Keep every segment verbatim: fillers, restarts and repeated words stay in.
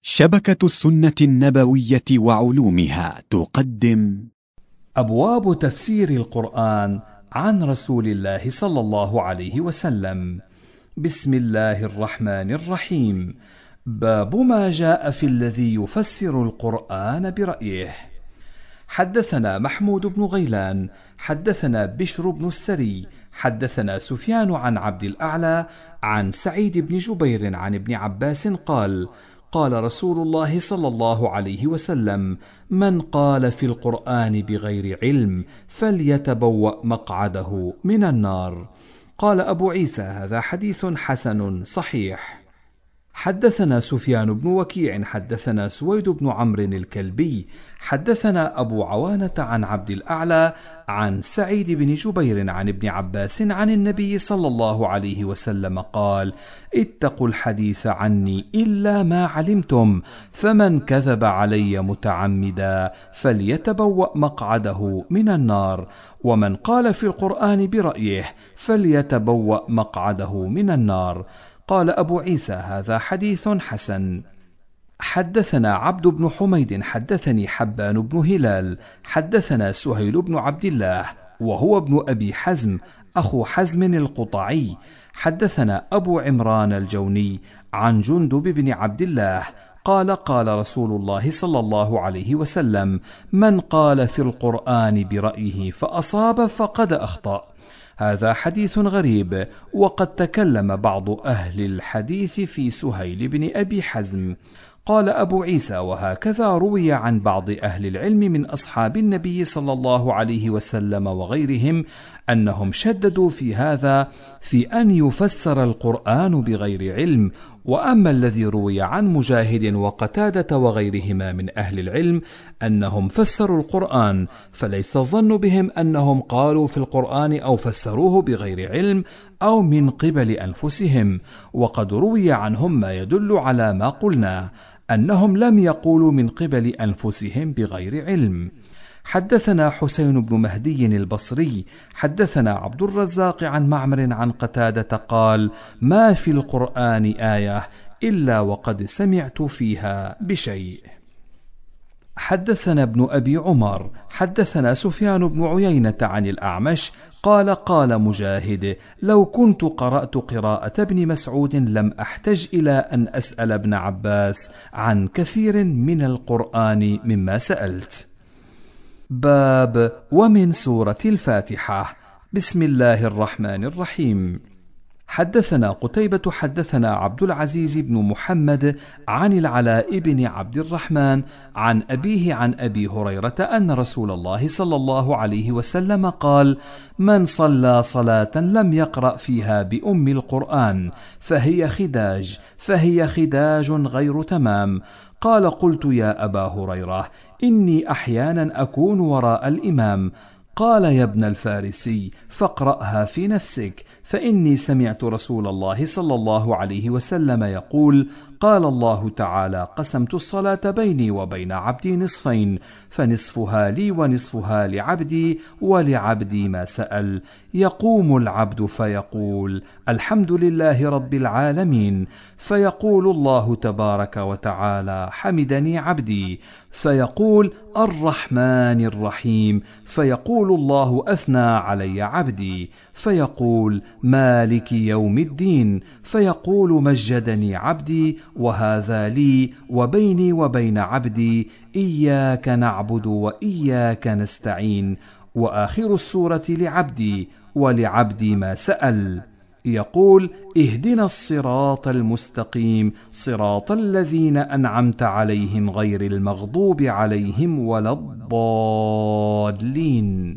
شبكة السنة النبوية وعلومها تقدم أبواب تفسير القرآن عن رسول الله صلى الله عليه وسلم. بسم الله الرحمن الرحيم. باب ما جاء في الذي يفسر القرآن برأيه. حدثنا محمود بن غيلان حدثنا بشر بن السري حدثنا سفيان عن عبد الأعلى عن سعيد بن جبير عن ابن عباس قال: قال رسول الله صلى الله عليه وسلم: من قال في القرآن بغير علم فليتبوأ مقعده من النار. قال أبو عيسى: هذا حديث حسن صحيح. حدثنا سفيان بن وكيع حدثنا سويد بن عمرو الكلبي حدثنا أبو عوانة عن عبد الأعلى عن سعيد بن جبير عن ابن عباس عن النبي صلى الله عليه وسلم قال: اتقوا الحديث عني إلا ما علمتم، فمن كذب علي متعمدا فليتبوأ مقعده من النار، ومن قال في القرآن برأيه فليتبوأ مقعده من النار. قال أبو عيسى: هذا حديث حسن. حدثنا عبد بن حميد حدثني حبان بن هلال حدثنا سهيل بن عبد الله وهو ابن أبي حزم أخو حزم القطعي حدثنا أبو عمران الجوني عن جندب بن عبد الله قال: قال رسول الله صلى الله عليه وسلم: من قال في القرآن برأيه فأصاب فقد أخطأ. هذا حديث غريب، وقد تكلم بعض أهل الحديث في سهيل بن أبي حزم. قال أبو عيسى: وهكذا روي عن بعض أهل العلم من أصحاب النبي صلى الله عليه وسلم وغيرهم أنهم شددوا في هذا في أن يفسر القرآن بغير علم. وأما الذي روي عن مجاهد وقتادة وغيرهما من أهل العلم أنهم فسروا القرآن، فليس الظن بهم أنهم قالوا في القرآن أو فسروه بغير علم أو من قبل أنفسهم، وقد روي عنهم ما يدل على ما قلنا، أنهم لم يقولوا من قبل أنفسهم بغير علم. حدثنا حسين بن مهدي البصري حدثنا عبد الرزاق عن معمر عن قتادة قال: ما في القرآن آية إلا وقد سمعت فيها بشيء. حدثنا ابن أبي عمر حدثنا سفيان بن عيينة عن الأعمش قال: قال مجاهد: لو كنت قرأت قراءة ابن مسعود لم أحتج إلى أن أسأل ابن عباس عن كثير من القرآن مما سألت. باب ومن سورة الفاتحة. بسم الله الرحمن الرحيم. حدثنا قتيبة حدثنا عبد العزيز بن محمد عن العلاء بن عبد الرحمن عن أبيه عن أبي هريرة أن رسول الله صلى الله عليه وسلم قال: من صلى صلاة لم يقرأ فيها بأم القرآن فهي خداج فهي خداج غير تمام. قال: قلت: يا أبا هريرة، إني أحيانا أكون وراء الإمام. قال: يا ابن الفارسي، فاقرأها في نفسك، فإني سمعت رسول الله صلى الله عليه وسلم يقول: قال الله تعالى: قسمت الصلاة بيني وبين عبدي نصفين، فنصفها لي ونصفها لعبدي، ولعبدي ما سأل. يقوم العبد فيقول: الحمد لله رب العالمين، فيقول الله تبارك وتعالى: حمدني عبدي. فيقول: الرحمن الرحيم، فيقول الله: أثنى علي عبدي. فيقول: مالك يوم الدين، فيقول: مجدني عبدي، وهذا لي وبيني وبين عبدي، إياك نعبد وإياك نستعين. وآخر السورة لعبدي، ولعبدي ما سأل. يقول: اهدنا الصراط المستقيم، صراط الذين أنعمت عليهم غير المغضوب عليهم ولا الضالين.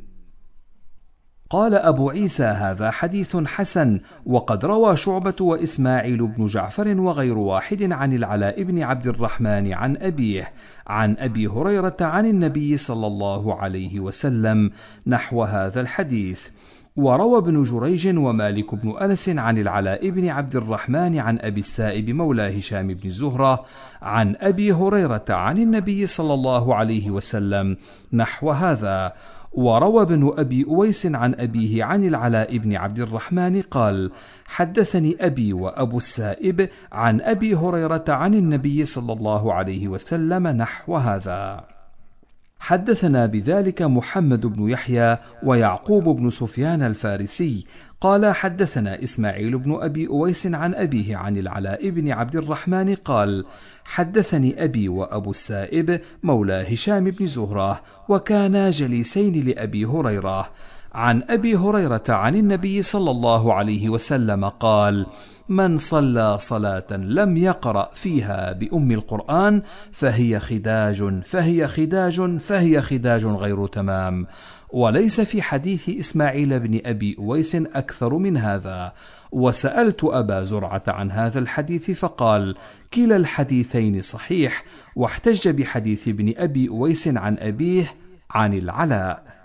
قال أبو عيسى: هذا حديث حسن. وقد روى شعبة وإسماعيل بن جعفر وغير واحد عن العلاء بن عبد الرحمن عن أبيه عن أبي هريرة عن النبي صلى الله عليه وسلم نحو هذا الحديث. وروى ابن جريج ومالك بن أنس عن العلاء بن عبد الرحمن عن أبي السائب مولى هشام بن زهرة عن أبي هريرة عن النبي صلى الله عليه وسلم نحو هذا. وروى ابن أبي أويس عن أبيه عن العلاء بن عبد الرحمن قال: حدثني أبي وأبو السائب عن أبي هريرة عن النبي صلى الله عليه وسلم نحو هذا. حدثنا بذلك محمد بن يحيى ويعقوب بن سفيان الفارسي قال: حدثنا إسماعيل بن أبي أويس عن أبيه عن العلاء بن عبد الرحمن قال: حدثني أبي وأبو السائب مولى هشام بن زهرة، وكانا جليسين لأبي هريرة، عن أبي هريرة عن النبي صلى الله عليه وسلم قال: من صلى صلاة لم يقرأ فيها بأم القرآن فهي خداج فهي خداج فهي خداج غير تمام. وليس في حديث إسماعيل بن أبي أويس أكثر من هذا. وسألت أبا زرعة عن هذا الحديث فقال: كلا الحديثين صحيح، واحتج بحديث ابن أبي أويس عن أبيه عن العلاء.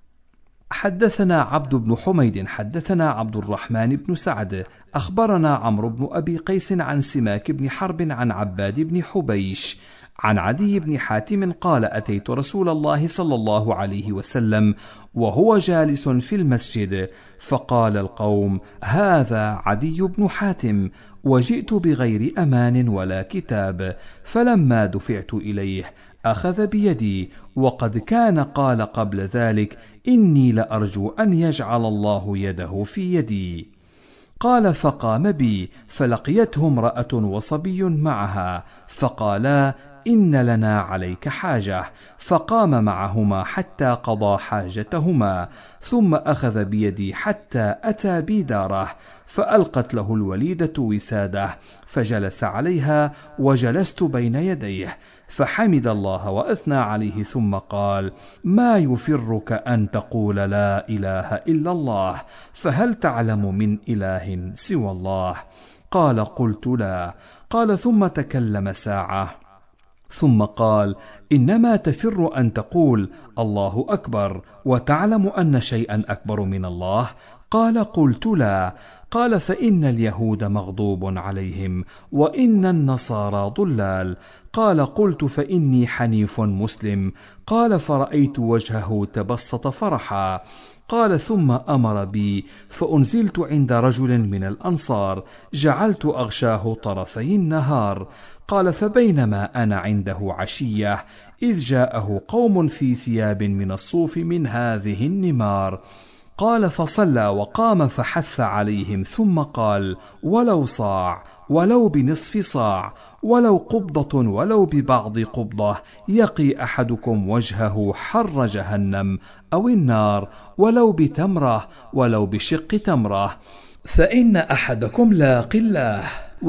حدثنا عبد بن حميد حدثنا عبد الرحمن بن سعد أخبرنا عمرو بن أبي قيس عن سماك بن حرب عن عباد بن حبيش عن عدي بن حاتم قال: أتيت رسول الله صلى الله عليه وسلم وهو جالس في المسجد، فقال القوم: هذا عدي بن حاتم، وجئت بغير أمان ولا كتاب. فلما دفعت إليه أخذ بيدي، وقد كان قال قبل ذلك: إني لأرجو أن يجعل الله يده في يدي. قال: فقام بي، فلقيته امرأة وصبي معها، فقالا: إن لنا عليك حاجة. فقام معهما حتى قضى حاجتهما، ثم أخذ بيدي حتى أتى بي داره، فألقت له الوليدة وساده، فجلس عليها وجلست بين يديه، فحمد الله وأثنى عليه، ثم قال: ما يفرك أن تقول لا إله إلا الله، فهل تعلم من إله سوى الله؟ قال: قلت لا. قال: ثم تكلم ساعة، ثم قال: إنما تفر أن تقول الله أكبر، وتعلم أن شيئا أكبر من الله؟ قال: قلت لا. قال: فإن اليهود مغضوب عليهم، وإن النصارى ضلال. قال: قلت: فإني حنيف مسلم. قال: فرأيت وجهه تبسط فرحا. قال: ثم أمر بي فأنزلت عند رجل من الأنصار، جعلت أغشاه طرفي النهار. قال: فبينما أنا عنده عشية إذ جاءه قوم في ثياب من الصوف من هذه النمار. قال: فصلى وقام فحث عليهم، ثم قال: ولو صاع، ولو بنصف صاع، ولو قبضة، ولو ببعض قبضة، يقي أحدكم وجهه حر جهنم أو النار، ولو بتمرة، ولو بشق تمرة، فإن أحدكم لاق الله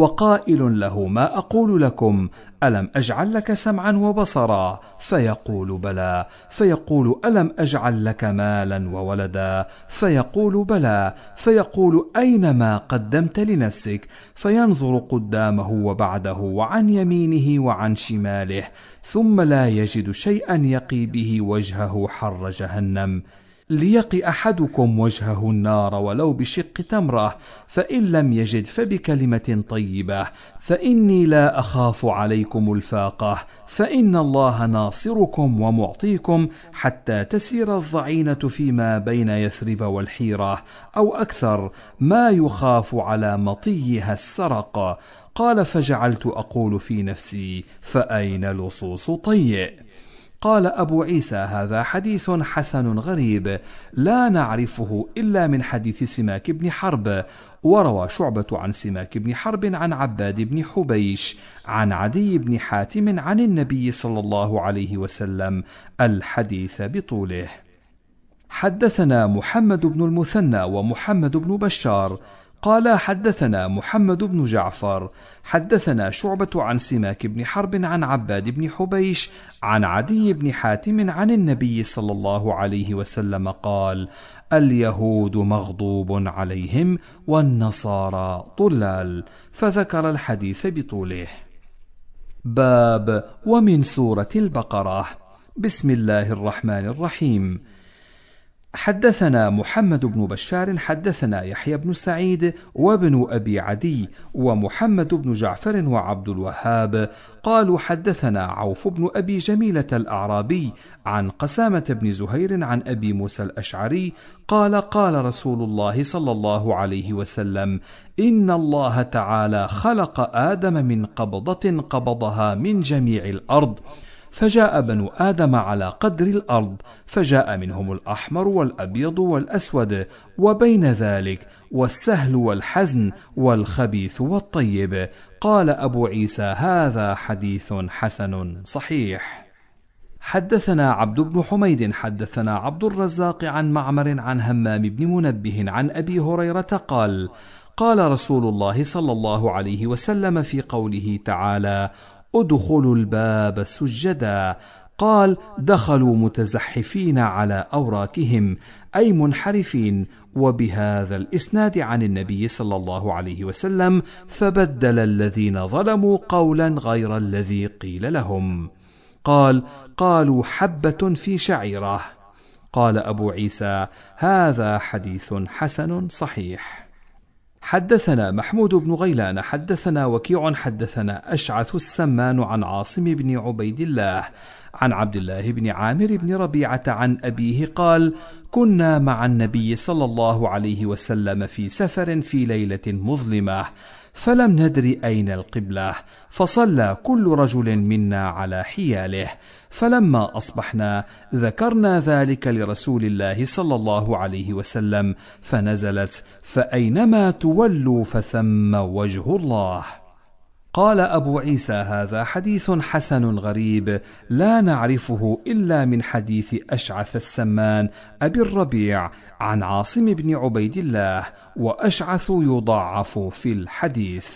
وقائل له: ما أقول لكم؟ ألم أجعل لك سمعا وبصرا؟ فيقول: بلى. فيقول: ألم أجعل لك مالا وولدا؟ فيقول: بلى. فيقول: أين ما قدمت لنفسك؟ فينظر قدامه وبعده وعن يمينه وعن شماله، ثم لا يجد شيئا يقي به وجهه حر جهنم. ليقي أحدكم وجهه النار ولو بشق تمرة، فإن لم يجد فبكلمة طيبة، فإني لا أخاف عليكم الفاقة، فإن الله ناصركم ومعطيكم حتى تسير الضعينة فيما بين يثرب والحيرة، أو أكثر، ما يخاف على مطيها السرق. قال: فجعلت أقول في نفسي: فأين لصوص طيء؟ قال أبو عيسى: هذا حديث حسن غريب، لا نعرفه إلا من حديث سماك بن حرب. وروى شعبة عن سماك بن حرب عن عباد بن حبيش عن عدي بن حاتم عن النبي صلى الله عليه وسلم الحديث بطوله. حدثنا محمد بن المثنى ومحمد بن بشار قال: حدثنا محمد بن جعفر حدثنا شعبة عن سماك بن حرب عن عباد بن حبيش عن عدي بن حاتم عن النبي صلى الله عليه وسلم قال: اليهود مغضوب عليهم، والنصارى ضلال، فذكر الحديث بطوله. باب ومن سورة البقرة. بسم الله الرحمن الرحيم. حدثنا محمد بن بشار حدثنا يحيى بن سعيد وابن أبي عدي ومحمد بن جعفر وعبد الوهاب قالوا حدثنا عوف بن أبي جميلة الأعرابي عن قسامة بن زهير عن أبي موسى الأشعري قال قال رسول الله صلى الله عليه وسلم: إن الله تعالى خلق آدم من قبضة قبضها من جميع الأرض، فجاء بنو آدم على قدر الأرض، فجاء منهم الأحمر والأبيض والأسود، وبين ذلك والسهل والحزن والخبيث والطيب. قال أبو عيسى: هذا حديث حسن صحيح. حدثنا عبد بن حميد حدثنا عبد الرزاق عن معمر عن همام بن منبه عن أبي هريرة قال: قال رسول الله صلى الله عليه وسلم في قوله تعالى: ادخلوا الباب سجدا، قال: دخلوا متزحفين على أوراكهم، أي منحرفين. وبهذا الإسناد عن النبي صلى الله عليه وسلم: فبدل الذين ظلموا قولا غير الذي قيل لهم. قال: قالوا حبة في شعيرة. قال أبو عيسى: هذا حديث حسن صحيح. حدثنا محمود بن غيلان حدثنا وكيع حدثنا أشعث السمان عن عاصم بن عبيد الله عن عبد الله بن عامر بن ربيعة عن أبيه قال: كنا مع النبي صلى الله عليه وسلم في سفر في ليلة مظلمة، فلم ندر أين القبلة، فصلى كل رجل منا على حياله، فلما أصبحنا ذكرنا ذلك لرسول الله صلى الله عليه وسلم، فنزلت: فأينما تولوا فثم وجه الله. قال أبو عيسى: هذا حديث حسن غريب لا نعرفه إلا من حديث أشعث السمان أبي الربيع عن عاصم بن عبيد الله، وأشعث يضاعف في الحديث.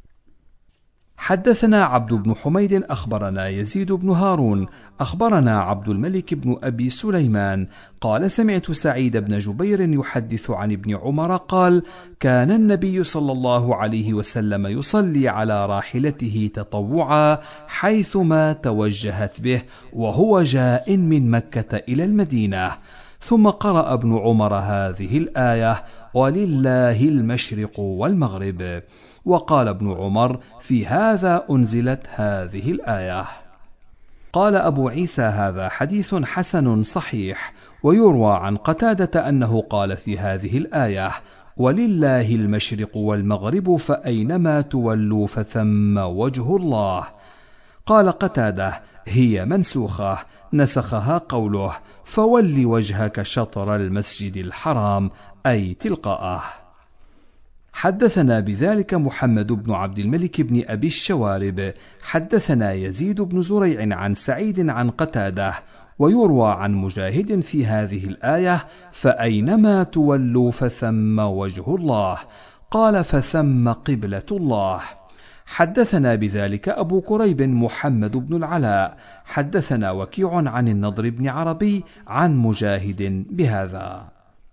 حدثنا عبد بن حميد أخبرنا يزيد بن هارون أخبرنا عبد الملك بن أبي سليمان قال: سمعت سعيد بن جبير يحدث عن ابن عمر قال: كان النبي صلى الله عليه وسلم يصلي على راحلته تطوعا حيثما توجهت به، وهو جاء من مكة إلى المدينة. ثم قرأ ابن عمر هذه الآية: ولله المشرق والمغرب. وقال ابن عمر: في هذا أنزلت هذه الآية. قال أبو عيسى: هذا حديث حسن صحيح. ويروى عن قتادة أنه قال في هذه الآية: ولله المشرق والمغرب فأينما تولوا فثم وجه الله. قال قتادة: هي منسوخة، نسخها قوله: فول وجهك شطر المسجد الحرام، أي تلقاءه. حدثنا بذلك محمد بن عبد الملك بن أبي الشوارب حدثنا يزيد بن زريع عن سعيد عن قتادة. ويروى عن مجاهد في هذه الآية: فأينما تولوا فثم وجه الله. قال: فثم قبلة الله. حدثنا بذلك أبو كريب محمد بن العلاء حدثنا وكيع عن النضر بن عربي عن مجاهد بهذا.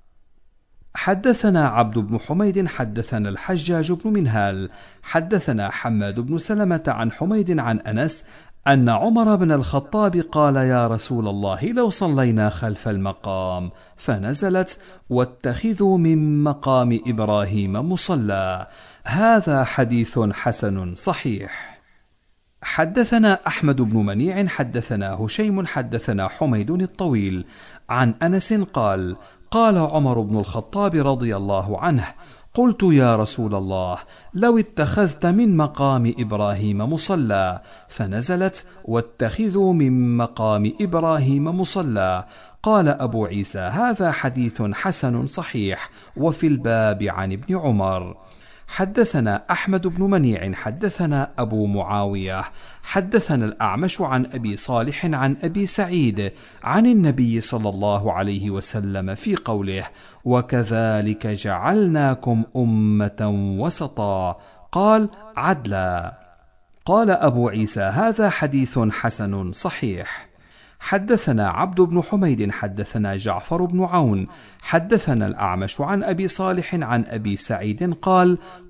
حدثنا عبد بن حميد حدثنا الحجاج بن منهال حدثنا حماد بن سلمة عن حميد عن أنس أن عمر بن الخطاب قال: يا رسول الله، لو صلينا خلف المقام، فنزلت: واتخذوا من مقام إبراهيم مصلى. هذا حديث حسن صحيح. حدثنا أحمد بن منيع حدثنا هشيم حدثنا حميد الطويل عن أنس قال: قال عمر بن الخطاب رضي الله عنه: قلت يا رسول الله، لو اتخذت من مقام إبراهيم مصلى، فنزلت: واتخذوا من مقام إبراهيم مصلى. قال أبو عيسى: هذا حديث حسن صحيح. وفي الباب عن ابن عمر. حدثنا أحمد بن منيع حدثنا أبو معاوية حدثنا الأعمش عن أبي صالح عن أبي سعيد عن النبي صلى الله عليه وسلم في قوله: وكذلك جعلناكم أمة وسطا. قال: عدلا. قال أبو عيسى: هذا حديث حسن صحيح. حدثنا عبد بن حميد حدثنا جعفر بن عون حدثنا الأعمش عن أبي صالح عن أبي سعيد قال: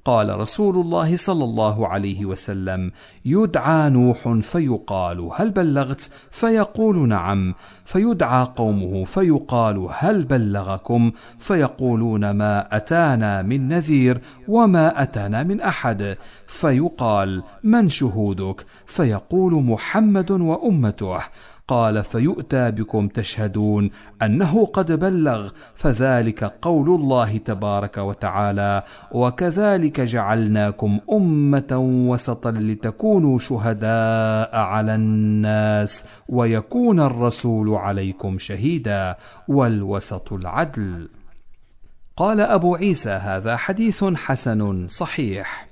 قال رسول الله صلى الله عليه وسلم: يدعى نوح فيقال: هل بلغت؟ فيقول: نعم. فيدعى قومه فيقال: هل بلغكم؟ فيقولون: ما أتانا من نذير وما أتانا من أحد. فيقال: من شهودك؟ فيقول: محمد وأمته. قال: فيؤتى بكم تشهدون أنه قد بلغ، فذلك قول الله تبارك وتعالى: وكذلك جعلناكم أمة وسطا لتكونوا شهداء على الناس ويكون الرسول عليكم شهيدا، والوسط العدل. قال أبو عيسى: هذا حديث حسن صحيح.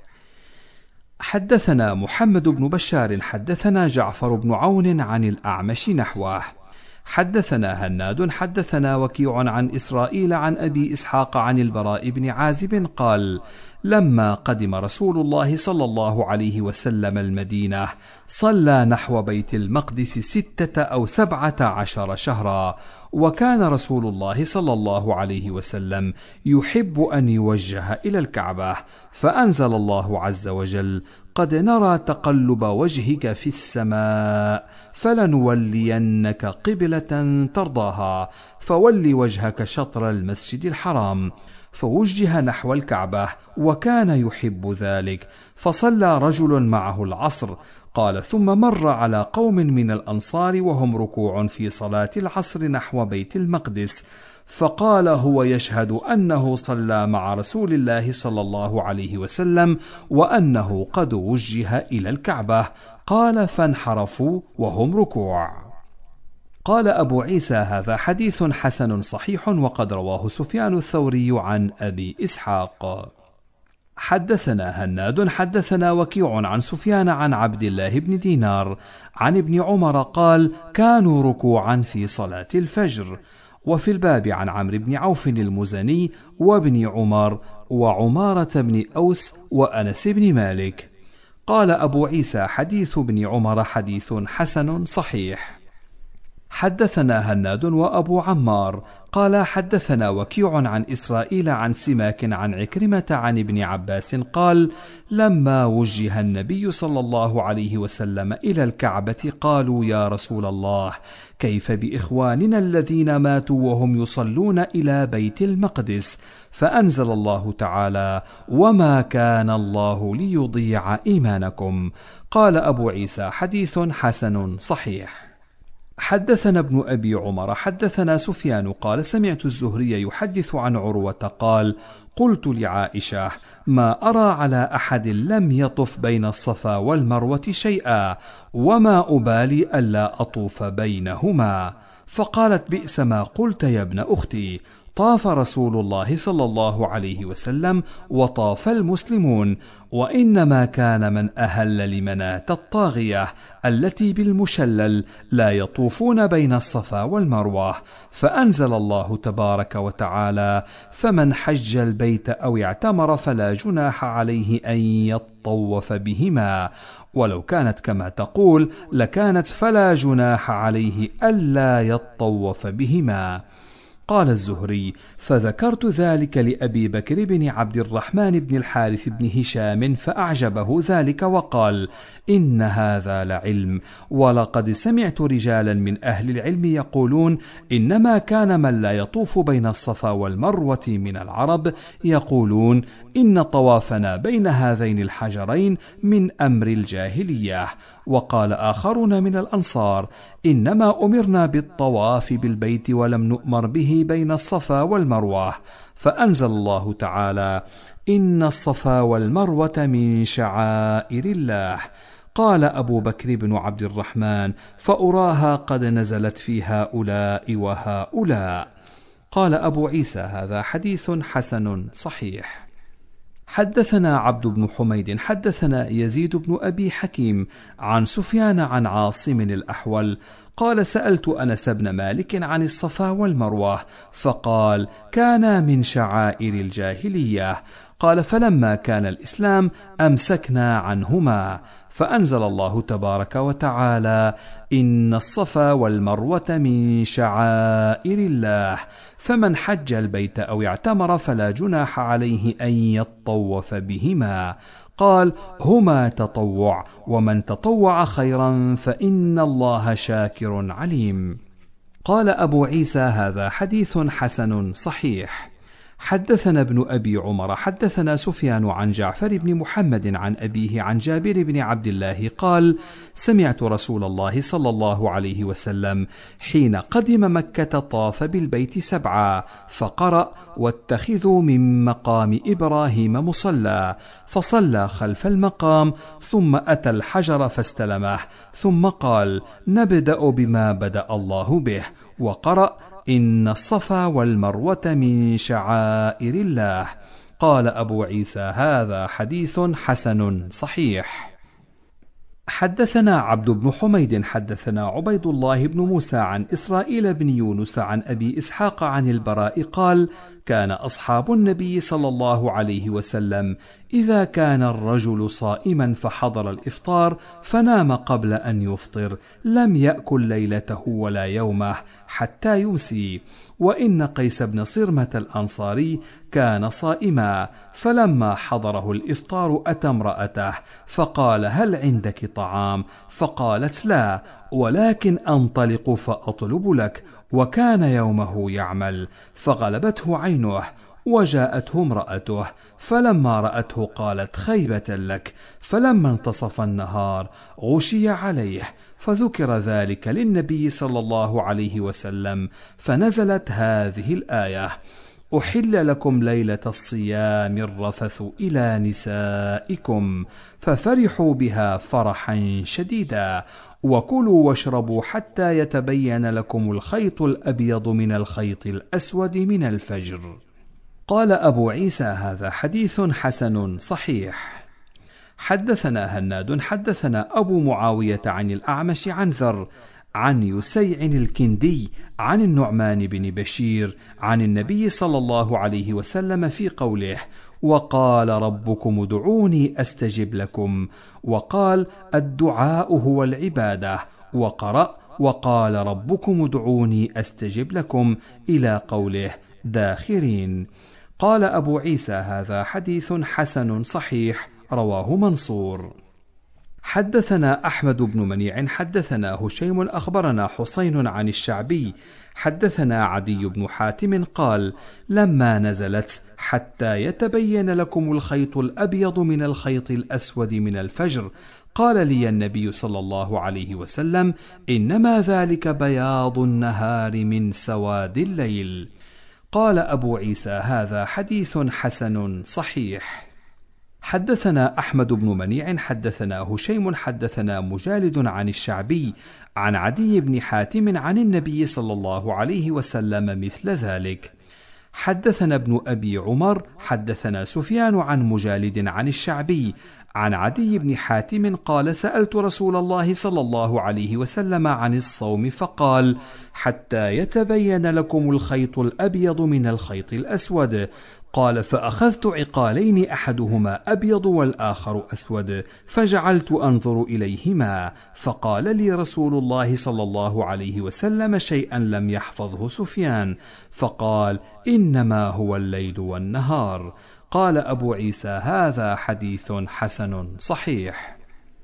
حدثنا محمد بن بشار حدثنا جعفر بن عون عن الأعمش نحوه. حدثنا هناد حدثنا وكيع عن إسرائيل عن أبي إسحاق عن البراء بن عازب قال: لما قدم رسول الله صلى الله عليه وسلم المدينة صلى نحو بيت المقدس ستة أو سبعة عشر شهرا، وكان رسول الله صلى الله عليه وسلم يحب أن يوجه إلى الكعبة، فأنزل الله عز وجل: قد نرى تقلب وجهك في السماء فلنولينك قبلة ترضاها فول وجهك شطر المسجد الحرام، فوجه نحو الكعبة وكان يحب ذلك، فصلى رجل معه العصر. قال: ثم مر على قوم من الأنصار وهم ركوع في صلاة العصر نحو بيت المقدس، فقال هو يشهد أنه صلى مع رسول الله صلى الله عليه وسلم وأنه قد وجه إلى الكعبة. قال: فانحرفوا وهم ركوع. قال أبو عيسى: هذا حديث حسن صحيح، وقد رواه سفيان الثوري عن أبي إسحاق. حدثنا هناد حدثنا وكيع عن سفيان عن عبد الله بن دينار عن ابن عمر قال: كانوا ركوعا في صلاة الفجر. وفي الباب عن عمرو بن عوف المزني وابن عمر وعمارة بن أوس وأنس بن مالك. قال أبو عيسى: حديث ابن عمر حديث حسن صحيح. حدثنا هناد وأبو عمار قال: حدثنا وكيع عن إسرائيل عن سماك عن عكرمة عن ابن عباس قال: لما وجه النبي صلى الله عليه وسلم إلى الكعبة قالوا: يا رسول الله، كيف بإخواننا الذين ماتوا وهم يصلون إلى بيت المقدس؟ فأنزل الله تعالى: وما كان الله ليضيع إيمانكم. قال أبو عيسى: حديث حسن صحيح. حدثنا ابن أبي عمر حدثنا سفيان قال: سمعت الزهري يحدث عن عروة قال: قلت لعائشة: ما أرى على أحد لم يطف بين الصفا والمروة شيئا، وما أبالي ألا أطوف بينهما. فقالت: بئس ما قلت يا ابن أختي، طاف رسول الله صلى الله عليه وسلم وطاف المسلمون، وإنما كان من أهل لمناة الطاغية التي بالمشلل لا يطوفون بين الصفا والمروة. فأنزل الله تبارك وتعالى: فمن حج البيت أو اعتمر فلا جناح عليه أن يطوف بهما، ولو كانت كما تقول لكانت فلا جناح عليه ألا يطوف بهما. قال الزهري: فذكرت ذلك لأبي بكر بن عبد الرحمن بن الحارث بن هشام فأعجبه ذلك وقال: إن هذا لعلم، ولقد سمعت رجالا من أهل العلم يقولون إنما كان من لا يطوف بين الصفا والمروة من العرب يقولون إن طوافنا بين هذين الحجرين من أمر الجاهلية. وقال آخرون من الأنصار: إنما أمرنا بالطواف بالبيت ولم نؤمر به بين الصفا والمروة. فأنزل الله تعالى: إن الصفا والمروة من شعائر الله. قال أبو بكر بن عبد الرحمن: فأراها قد نزلت في هؤلاء وهؤلاء. قال أبو عيسى: هذا حديث حسن صحيح. حدثنا عبد بن حميد حدثنا يزيد بن أبي حكيم عن سفيان عن عاصم الأحول قال: سألت أنس بن مالك عن الصفا والمروة، فقال: كانا من شعائر الجاهلية. قال: فلما كان الإسلام أمسكنا عنهما. فأنزل الله تبارك وتعالى: إن الصفا والمروة من شعائر الله، فمن حج البيت أو اعتمر فلا جناح عليه أن يطوف بهما. قال: هما تطوع، ومن تطوع خيرا فإن الله شاكر عليم. قال أبو عيسى: هذا حديث حسن صحيح. حدثنا ابن أبي عمر حدثنا سفيان عن جعفر بن محمد عن أبيه عن جابر بن عبد الله قال: سمعت رسول الله صلى الله عليه وسلم حين قدم مكة طاف بالبيت سبعا، فقرأ: واتخذوا من مقام إبراهيم مصلى، فصلى خلف المقام، ثم أتى الحجر فاستلمه، ثم قال: نبدأ بما بدأ الله به، وقرأ: إن الصفا والمروة من شعائر الله. قال أبو عيسى: هذا حديث حسن صحيح. حدثنا عبد بن حميد حدثنا عبيد الله بن موسى عن إسرائيل بن يونس عن أبي إسحاق عن البراء قال: كان أصحاب النبي صلى الله عليه وسلم إذا كان الرجل صائما فحضر الإفطار فنام قبل أن يفطر لم يأكل ليلته ولا يومه حتى يمسي. وإن قيس بن صرمة الأنصاري كان صائما، فلما حضره الإفطار أتى امرأته فقال: هل عندك طعام؟ فقالت: لا، ولكن أنطلق فأطلب لك. وكان يومه يعمل، فغلبته عينه، وجاءته امرأته، فلما رأته قالت: خيبة لك. فلما انتصف النهار غشي عليه، فذكر ذلك للنبي صلى الله عليه وسلم، فنزلت هذه الآية: أحل لكم ليلة الصيام الرفث إلى نسائكم، ففرحوا بها فرحا شديدا، وكلوا واشربوا حتى يتبين لكم الخيط الأبيض من الخيط الأسود من الفجر. قال أبو عيسى: هذا حديث حسن صحيح. حدثنا هناد حدثنا أبو معاوية عن الأعمش عن ذر عن يسيع الكندي عن النعمان بن بشير عن النبي صلى الله عليه وسلم في قوله: وقال ربكم ادعوني أستجب لكم، وقال: الدعاء هو العبادة، وقرأ: وقال ربكم ادعوني أستجب لكم إلى قوله: داخرين. قال أبو عيسى: هذا حديث حسن صحيح، رواه منصور. حدثنا أحمد بن منيع حدثنا هشيم أخبرنا حسين عن الشعبي حدثنا عدي بن حاتم قال: لما نزلت حتى يتبين لكم الخيط الأبيض من الخيط الأسود من الفجر، قال لي النبي صلى الله عليه وسلم: إنما ذلك بياض النهار من سواد الليل. قال أبو عيسى: هذا حديث حسن صحيح. حدثنا أحمد بن منيع حدثنا هشيم حدثنا مجالد عن الشعبي عن عدي بن حاتم عن النبي صلى الله عليه وسلم مثل ذلك. حدثنا ابن أبي عمر حدثنا سفيان عن مجالد عن الشعبي عن عدي بن حاتم قال: سألت رسول الله صلى الله عليه وسلم عن الصوم فقال: حتى يتبين لكم الخيط الأبيض من الخيط الأسود. قال: فأخذت عقالين أحدهما أبيض والآخر أسود، فجعلت أنظر إليهما، فقال لي رسول الله صلى الله عليه وسلم شيئا لم يحفظه سفيان، فقال: إنما هو الليل والنهار. قال أبو عيسى: هذا حديث حسن صحيح.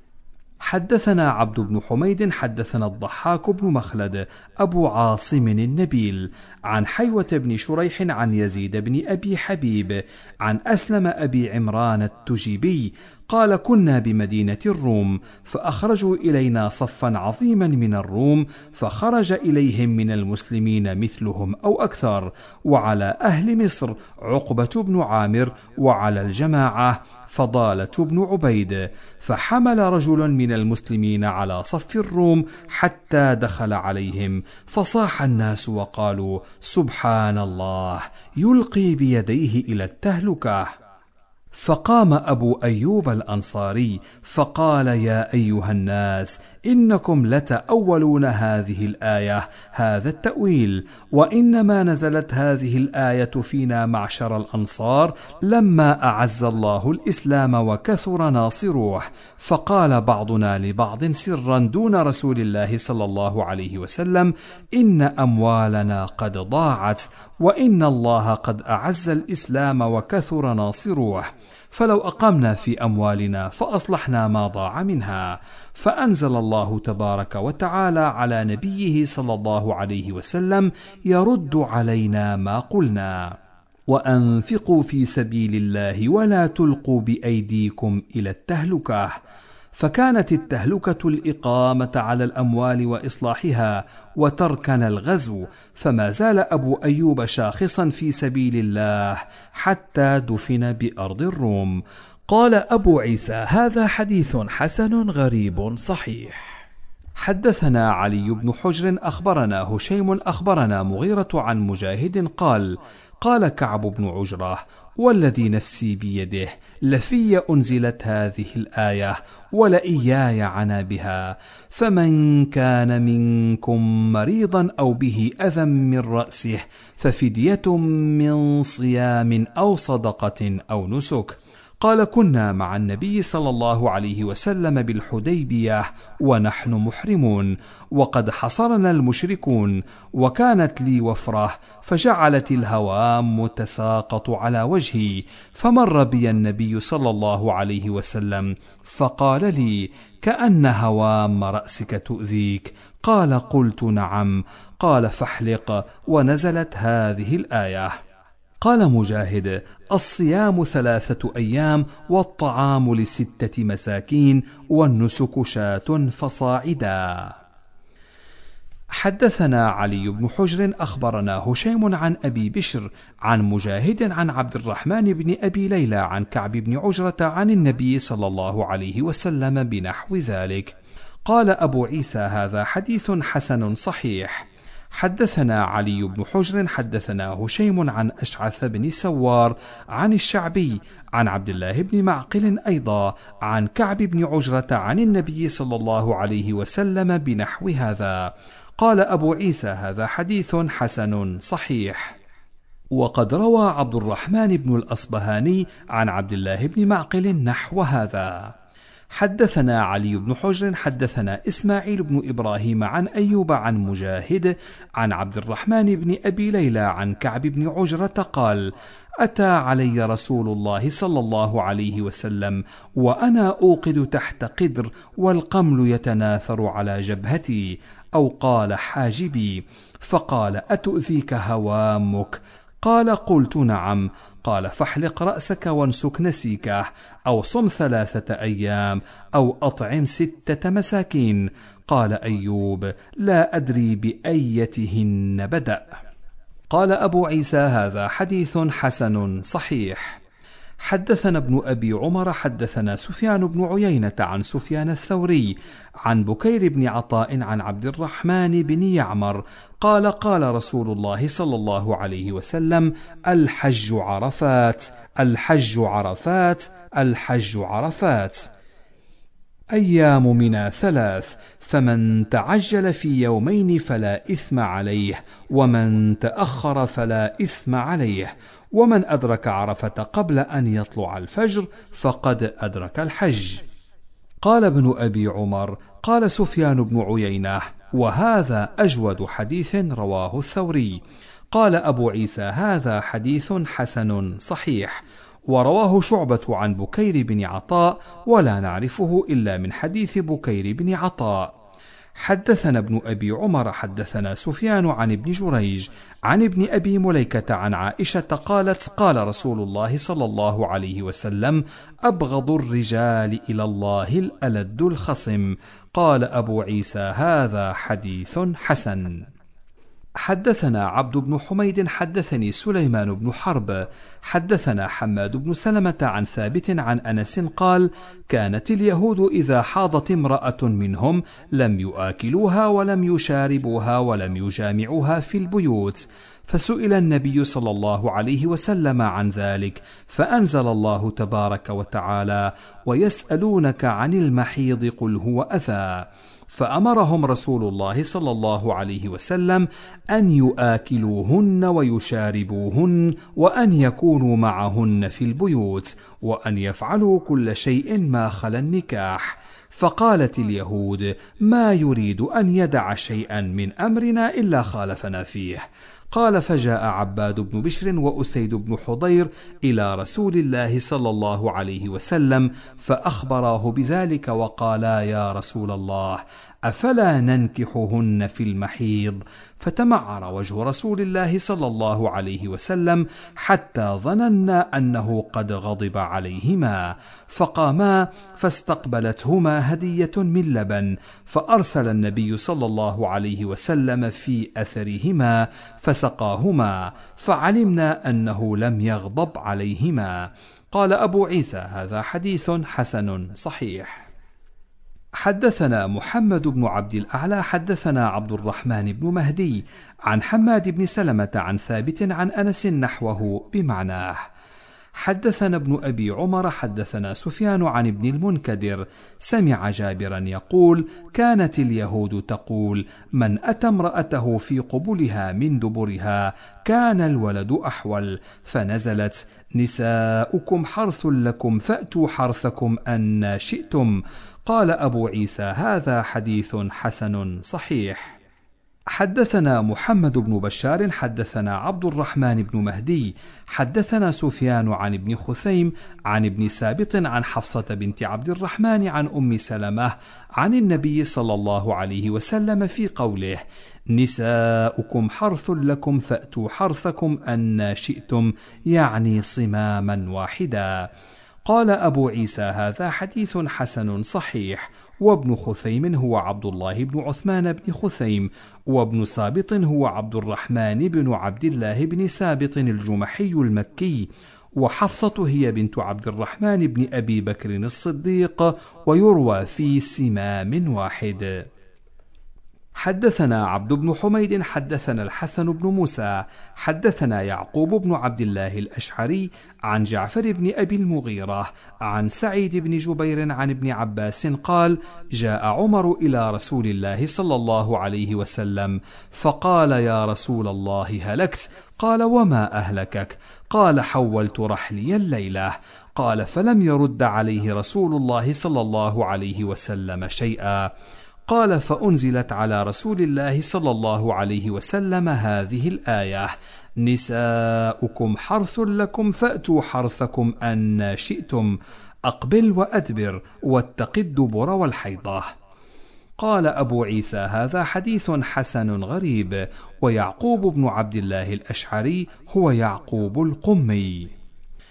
حدثنا عبد بن حميد حدثنا الضحاك بن مخلد أبو عاصم النبيل عن حيوة بن شريح عن يزيد بن أبي حبيب عن أسلم أبي عمران التجيبي قال: كنا بمدينة الروم، فأخرجوا إلينا صفا عظيما من الروم، فخرج إليهم من المسلمين مثلهم أو أكثر، وعلى أهل مصر عقبة بن عامر، وعلى الجماعة فضالة بن عبيد، فحمل رجل من المسلمين على صف الروم حتى دخل عليهم، فصاح الناس وقالوا: سبحان الله، يلقي بيديه إلى التهلكة. فقام أبو أيوب الأنصاري فقال: يا أيها الناس، إنكم لتأولون هذه الآية هذا التأويل، وإنما نزلت هذه الآية فينا معشر الأنصار لما أعز الله الإسلام وكثر ناصروه، فقال بعضنا لبعض سرا دون رسول الله صلى الله عليه وسلم: إن أموالنا قد ضاعت، وإن الله قد أعز الإسلام وكثر ناصروه، فلو أقمنا في أموالنا فأصلحنا ما ضاع منها. فأنزل الله تبارك وتعالى على نبيه صلى الله عليه وسلم يرد علينا ما قلنا: وأنفقوا في سبيل الله ولا تلقوا بأيديكم إلى التهلكة. فكانت التهلكة الإقامة على الأموال وإصلاحها وتركنا الغزو، فما زال أبو أيوب شاخصا في سبيل الله حتى دفن بأرض الروم. قال أبو عيسى: هذا حديث حسن غريب صحيح. حدثنا علي بن حجر أخبرنا هشيم أخبرنا مغيرة عن مجاهد قال: قال كعب بن عجرة: والذي نفسي بيده لفي أنزلت هذه الآية ولإياي عنا بها، فمن كان منكم مريضا أو به أذى من رأسه ففدية من صيام أو صدقة أو نسك. قال: كنا مع النبي صلى الله عليه وسلم بالحديبية ونحن محرمون، وقد حصرنا المشركون، وكانت لي وفرة، فجعلت الهوام تساقط على وجهي، فمر بي النبي صلى الله عليه وسلم فقال لي: كأن هوام رأسك تؤذيك. قال: قلت: نعم. قال: فاحلق، ونزلت هذه الآية. قال مجاهد: الصيام ثلاثة أيام، والطعام لستة مساكين، والنسك شاة فصاعدا. حدثنا علي بن حجر أخبرنا هشيم عن أبي بشر عن مجاهد عن عبد الرحمن بن أبي ليلى عن كعب بن عجرة عن النبي صلى الله عليه وسلم بنحو ذلك. قال أبو عيسى: هذا حديث حسن صحيح. حدثنا علي بن حجر حدثنا هشيم عن أشعث بن سوار عن الشعبي عن عبد الله بن معقل أيضا عن كعب بن عجرة عن النبي صلى الله عليه وسلم بنحو هذا. قال أبو عيسى: هذا حديث حسن صحيح. وقد روى عبد الرحمن بن الأصبهاني عن عبد الله بن معقل نحو هذا. حدثنا علي بن حجر حدثنا إسماعيل بن إبراهيم عن أيوب عن مجاهد عن عبد الرحمن بن أبي ليلى عن كعب بن عجرة قال: أتى علي رسول الله صلى الله عليه وسلم وأنا أوقد تحت قدر، والقمل يتناثر على جبهتي، أو قال حاجبي، فقال: أتؤذيك هوامك؟ قال: قلت: نعم. قال: فاحلق رأسك وانسك نسيكه، أو صم ثلاثة أيام، أو أطعم ستة مساكين. قال أيوب: لا أدري بأيتهن بدأ. قال أبو عيسى: هذا حديث حسن صحيح. حدثنا ابن أبي عمر حدثنا سفيان بن عيينة عن سفيان الثوري عن بكير بن عطاء عن عبد الرحمن بن يعمر قال: قال رسول الله صلى الله عليه وسلم: الحج عرفات، الحج عرفات، الحج عرفات. أيام منى ثلاث، فمن تعجل في يومين فلا إثم عليه، ومن تأخر فلا إثم عليه، ومن أدرك عرفة قبل أن يطلع الفجر فقد أدرك الحج. قال ابن أبي عمر: قال سفيان بن عيينة: وهذا أجود حديث رواه الثوري. قال أبو عيسى: هذا حديث حسن صحيح. ورواه شعبة عن بكير بن عطاء، ولا نعرفه إلا من حديث بكير بن عطاء. حدثنا ابن أبي عمر حدثنا سفيان عن ابن جريج عن ابن أبي مليكة عن عائشة قالت: قال رسول الله صلى الله عليه وسلم: أبغض الرجال إلى الله الألد الخصم. قال أبو عيسى: هذا حديث حسن. حدثنا عبد بن حميد حدثني سليمان بن حرب حدثنا حماد بن سلمة عن ثابت عن أنس قال: كانت اليهود إذا حاضت امرأة منهم لم يؤكلوها ولم يشاربوها ولم يجامعوها في البيوت، فسئل النبي صلى الله عليه وسلم عن ذلك، فأنزل الله تبارك وتعالى: ويسألونك عن المحيض قل هو أذى. فأمرهم رسول الله صلى الله عليه وسلم أن يآكلوهن ويشاربوهن، وأن يكونوا معهن في البيوت، وأن يفعلوا كل شيء ما خلا النكاح. فقالت اليهود: ما يريد أن يدع شيئا من أمرنا إلا خالفنا فيه. قال: فجاء عباد بن بشر وأسيد بن حضير إلى رسول الله صلى الله عليه وسلم فأخبراه بذلك وقالا: يا رسول الله، أفلا ننكحهن في المحيض؟ فتمعر وجه رسول الله صلى الله عليه وسلم حتى ظننا أنه قد غضب عليهما، فقاما فاستقبلتهما هدية من لبن، فأرسل النبي صلى الله عليه وسلم في أثرهما فسقاهما، فعلمنا أنه لم يغضب عليهما. قال أبو عيسى: هذا حديث حسن صحيح. حدثنا محمد بن عبد الأعلى حدثنا عبد الرحمن بن مهدي عن حماد بن سلمة عن ثابت عن أنس نحوه بمعناه. حدثنا ابن أبي عمر حدثنا سفيان عن ابن المنكدر سمع جابرا يقول: كانت اليهود تقول: من أتى امرأته في قبلها من دبرها كان الولد أحول، فنزلت: نساؤكم حرث لكم فأتوا حرثكم أن شئتم. قال أبو عيسى: هذا حديث حسن صحيح. حدثنا محمد بن بشار حدثنا عبد الرحمن بن مهدي حدثنا سفيان عن ابن خثيم عن ابن سابط عن حفصة بنت عبد الرحمن عن أم سلمة عن النبي صلى الله عليه وسلم في قوله: نساؤكم حرث لكم فأتوا حرثكم أن شئتم، يعني صماما واحدا. قال أبو عيسى: هذا حديث حسن صحيح. وابن خثيم هو عبد الله بن عثمان بن خثيم، وابن سابط هو عبد الرحمن بن عبد الله بن سابط الجمحي المكي، وحفصة هي بنت عبد الرحمن بن أبي بكر الصديق، ويروى في سمام واحد. حدثنا عبد بن حميد حدثنا الحسن بن موسى حدثنا يعقوب بن عبد الله الأشعري عن جعفر بن أبي المغيرة عن سعيد بن جبير عن ابن عباس قال: جاء عمر إلى رسول الله صلى الله عليه وسلم فقال: يا رسول الله، هلكت. قال: وما أهلكك؟ قال: حولت رحلي الليلة. قال: فلم يرد عليه رسول الله صلى الله عليه وسلم شيئا. قال: فأنزلت على رسول الله صلى الله عليه وسلم هذه الآية: نساؤكم حرث لكم فأتوا حرثكم أن شئتم، أقبل وأدبر واتق الدبر والحيضة. قال أبو عيسى: هذا حديث حسن غريب. ويعقوب بن عبد الله الأشعري هو يعقوب القمي.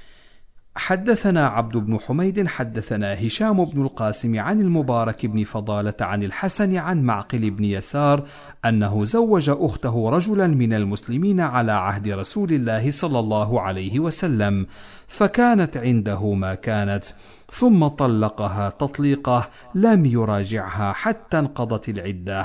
حدثنا عبد بن حميد حدثنا هشام بن القاسم عن المبارك بن فضالة عن الحسن عن معقل بن يسار أنه زوج أخته رجلا من المسلمين على عهد رسول الله صلى الله عليه وسلم، فكانت عنده ما كانت، ثم طلقها تطليقه لم يراجعها حتى انقضت العدة،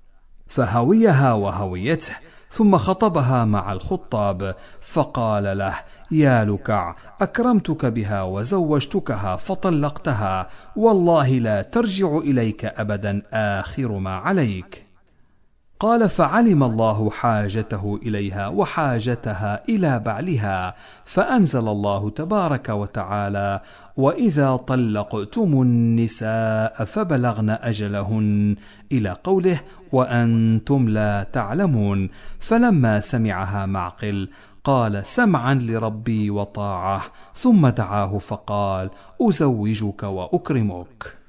فهويها وهويته، ثم خطبها مع الخطاب، فقال له: يا لكع، أكرمتك بها وزوجتكها فطلقتها، والله لا ترجع إليك أبدا آخر ما عليك. قال: فعلم الله حاجته إليها وحاجتها إلى بعلها، فأنزل الله تبارك وتعالى: وإذا طلقتم النساء فبلغن أجلهن، إلى قوله: وأنتم لا تعلمون. فلما سمعها معقل قال: سمعا لربي وطاعة، ثم دعاه فقال: أزوجك وأكرمك.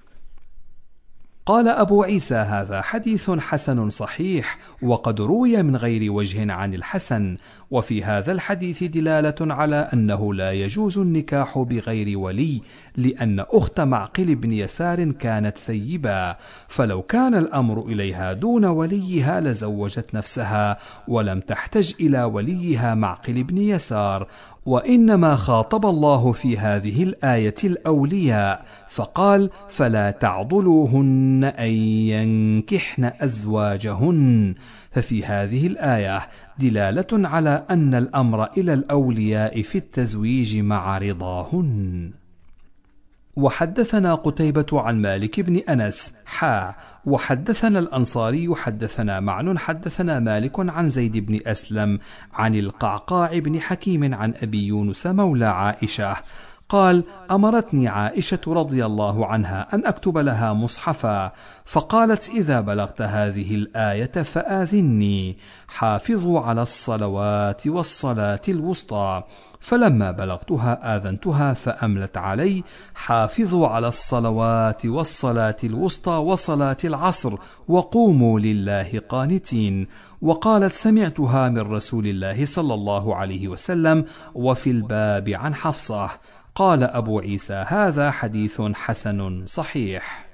قال أبو عيسى: هذا حديث حسن صحيح، وقد روي من غير وجه عن الحسن. وفي هذا الحديث دلالة على أنه لا يجوز النكاح بغير ولي، لأن أخت معقل بن يسار كانت ثيبا، فلو كان الأمر إليها دون وليها لزوجت نفسها ولم تحتج إلى وليها معقل بن يسار. وإنما خاطب الله في هذه الآية الأولياء فقال: فلا تعضلوهن أن ينكحن أزواجهن. ففي هذه الآية دلالة على أن الأمر إلى الأولياء في التزويج مع رضاهن. وحدثنا قتيبة عن مالك بن أنس حا وحدثنا الأنصاري حدثنا معن حدثنا مالك عن زيد بن أسلم عن القعقاع بن حكيم عن أبي يونس مولى عائشة قال: أمرتني عائشة رضي الله عنها أن أكتب لها مصحفا، فقالت: إذا بلغت هذه الآية فآذني، حافظوا على الصلوات والصلاة الوسطى. فلما بلغتها آذنتها فأملت علي: حافظوا على الصلوات والصلاة الوسطى وصلاة العصر وقوموا لله قانتين. وقالت: سمعتها من رسول الله صلى الله عليه وسلم، وفي الباب عن حفصة. قال أبو عيسى: هذا حديث حسن صحيح.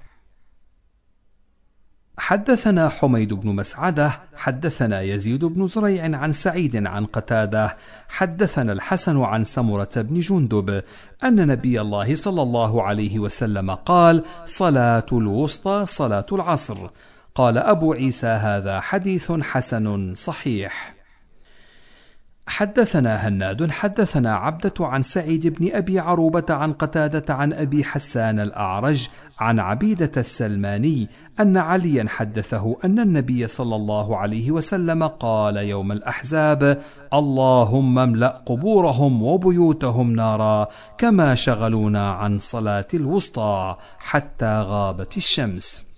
حدثنا حميد بن مسعدة حدثنا يزيد بن زريع عن سعيد عن قتادة حدثنا الحسن عن سمرة بن جندب أن نبي الله صلى الله عليه وسلم قال: صلاة الوسطى صلاة العصر. قال أبو عيسى: هذا حديث حسن صحيح. حدثنا هناد حدثنا عبدة عن سعيد بن أبي عروبة عن قتادة عن أبي حسان الأعرج عن عبيدة السلماني أن عليا حدثه أن النبي صلى الله عليه وسلم قال يوم الأحزاب: اللهم املأ قبورهم وبيوتهم نارا كما شغلونا عن صلاة الوسطى حتى غابت الشمس.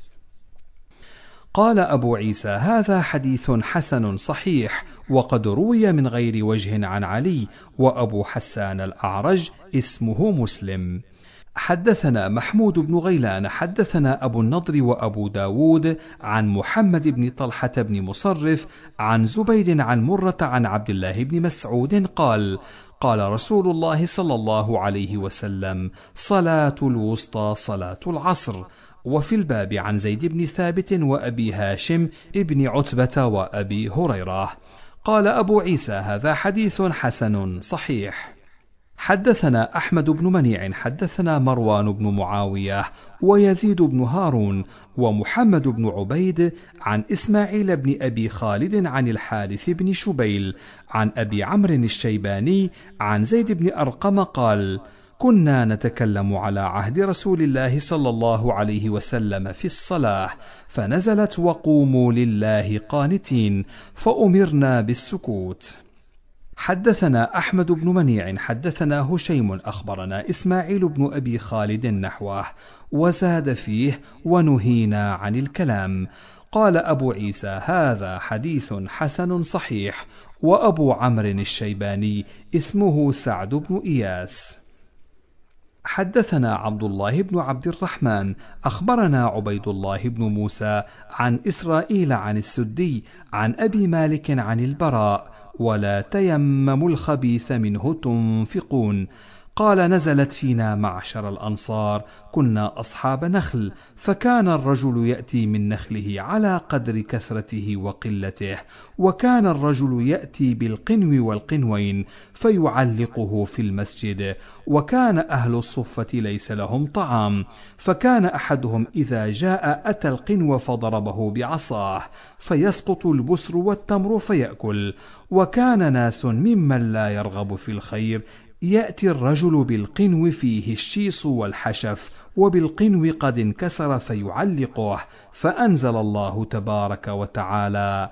قال أبو عيسى: هذا حديث حسن صحيح، وقد روي من غير وجه عن علي، وأبو حسان الأعرج اسمه مسلم. حدثنا محمود بن غيلان حدثنا أبو النضر وأبو داود عن محمد بن طلحة بن مصرف عن زبيد عن مرة عن عبد الله بن مسعود قال: قال رسول الله صلى الله عليه وسلم: صلاة الوسطى صلاة العصر. وفي الباب عن زيد بن ثابت وأبي هاشم ابن عتبة وأبي هريرة. قال أبو عيسى: هذا حديث حسن صحيح. حدثنا أحمد بن منيع حدثنا مروان بن معاوية ويزيد بن هارون ومحمد بن عبيد عن إسماعيل بن أبي خالد عن الحارث بن شبيل عن أبي عمرو الشيباني عن زيد بن أرقم قال: كنا نتكلم على عهد رسول الله صلى الله عليه وسلم في الصلاة، فنزلت: وقوموا لله قانتين، فأمرنا بالسكوت. حدثنا أحمد بن منيع حدثنا هشيم أخبرنا إسماعيل بن أبي خالد نحوه، وزاد فيه: ونهينا عن الكلام. قال أبو عيسى: هذا حديث حسن صحيح. وأبو عمرو الشيباني اسمه سعد بن إياس. حدثنا عبد الله بن عبد الرحمن أخبرنا عبيد الله بن موسى عن إسرائيل عن السدي عن أبي مالك عن البراء: ولا تيمموا الخبيث منه تنفقون. قال: نزلت فينا معشر الأنصار، كنا أصحاب نخل، فكان الرجل يأتي من نخله على قدر كثرته وقلته، وكان الرجل يأتي بالقنو والقنوين فيعلقه في المسجد، وكان أهل الصفة ليس لهم طعام، فكان أحدهم إذا جاء أتى القنو فضربه بعصاه فيسقط البسر والتمر فيأكل. وكان ناس ممن لا يرغب في الخير يأتي الرجل بالقنو فيه الشيص والحشف، وبالقنو قد انكسر فيعلقه، فأنزل الله تبارك وتعالى: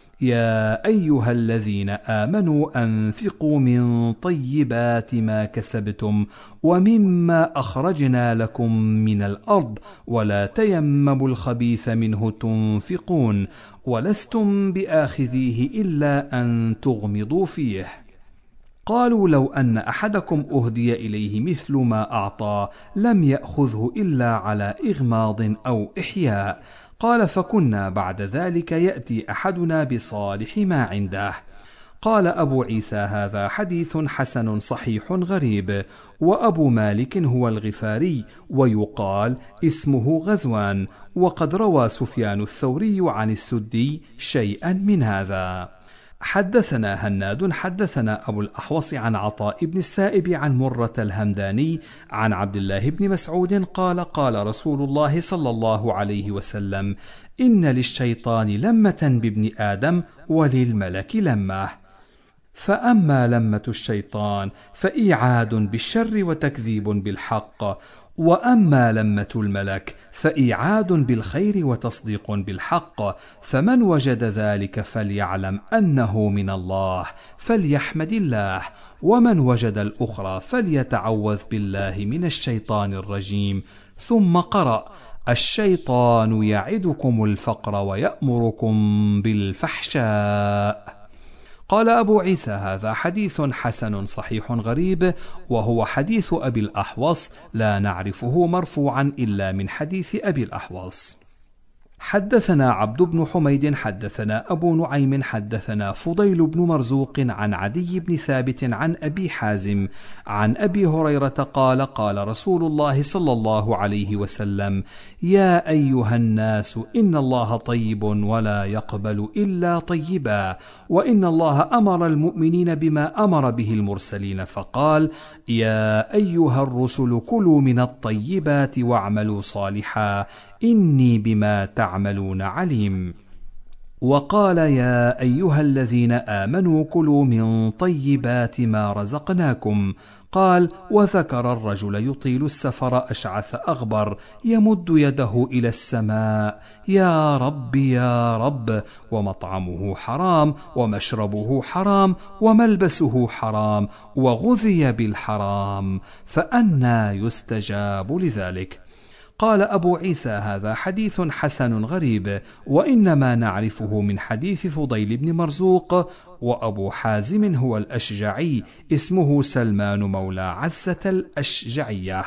يا أيها الذين آمنوا أنفقوا من طيبات ما كسبتم ومما أخرجنا لكم من الأرض ولا تيمموا الخبيث منه تنفقون ولستم بآخذيه إلا أن تغمضوا فيه. قالوا: لو أن أحدكم أهدي إليه مثل ما أعطى لم يأخذه إلا على إغماض أو إحياء. قال: فكنا بعد ذلك يأتي أحدنا بصالح ما عنده. قال أبو عيسى: هذا حديث حسن صحيح غريب. وأبو مالك هو الغفاري، ويقال اسمه غزوان، وقد روى سفيان الثوري عن السدي شيئا من هذا. حدثنا هناد حدثنا أبو الأحوص عن عطاء بن السائب عن مرة الهمداني عن عبد الله بن مسعود قال: قال رسول الله صلى الله عليه وسلم: إن للشيطان لمة بابن آدم وللملك لمة، فأما لمة الشيطان فإيعاد بالشر وتكذيب بالحق، وأما لمة الملك فإيعاد بالخير وتصديق بالحق، فمن وجد ذلك فليعلم أنه من الله فليحمد الله، ومن وجد الأخرى فليتعوذ بالله من الشيطان الرجيم. ثم قرأ: الشيطان يعدكم الفقر ويأمركم بالفحشاء. قال أبو عيسى: هذا حديث حسن صحيح غريب، وهو حديث أبي الأحوص، لا نعرفه مرفوعا إلا من حديث أبي الأحوص. حدثنا عبد بن حميد حدثنا أبو نعيم حدثنا فضيل بن مرزوق عن عدي بن ثابت عن أبي حازم عن أبي هريرة قال: قال رسول الله صلى الله عليه وسلم: يا أيها الناس، إن الله طيب ولا يقبل إلا طيبا، وإن الله أمر المؤمنين بما أمر به المرسلين فقال: يا أيها الرسل كلوا من الطيبات واعملوا صالحا إني بما تعملون عليم. وقال: يا أيها الذين آمنوا كلوا من طيبات ما رزقناكم. قال: وذكر الرجل يطيل السفر أشعث أغبر يمد يده إلى السماء: يا رب يا رب، ومطعمه حرام ومشربه حرام وملبسه حرام وغذي بالحرام، فأنى يستجاب لذلك؟ قال أبو عيسى: هذا حديث حسن غريب، وإنما نعرفه من حديث فضيل بن مرزوق. وأبو حازم هو الأشجعي، اسمه سلمان مولى عزة الأشجعية.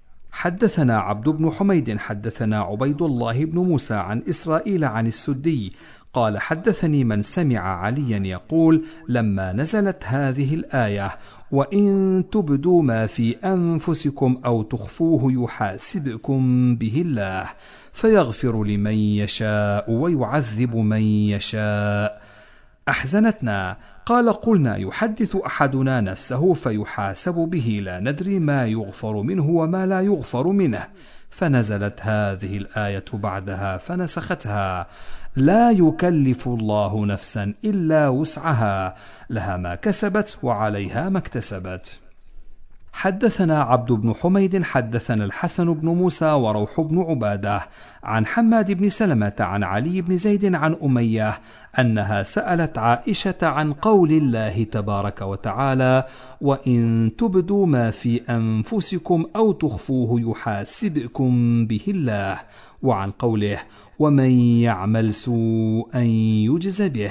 حدثنا عبد بن حميد حدثنا عبيد الله بن موسى عن إسرائيل عن السدي قال: حدثني من سمع عليا يقول: لما نزلت هذه الآية: وإن تبدوا ما في أنفسكم أو تخفوه يحاسبكم به الله فيغفر لمن يشاء ويعذب من يشاء، أحزنتنا. قال: قلنا: يحدث أحدنا نفسه فيحاسب به، لا ندري ما يغفر منه وما لا يغفر منه. فنزلت هذه الآية بعدها فنسختها: لا يكلف الله نفسا إلا وسعها، لها ما كسبت وعليها ما اكتسبت. حدثنا عبد بن حميد حدثنا الحسن بن موسى وروح بن عبادة عن حماد بن سلمة عن علي بن زيد عن أمية أنها سألت عائشة عن قول الله تبارك وتعالى: وإن تبدوا ما في أنفسكم أو تخفوه يحاسبكم به الله، وعن قوله: ومن يعمل سوءا يجز به.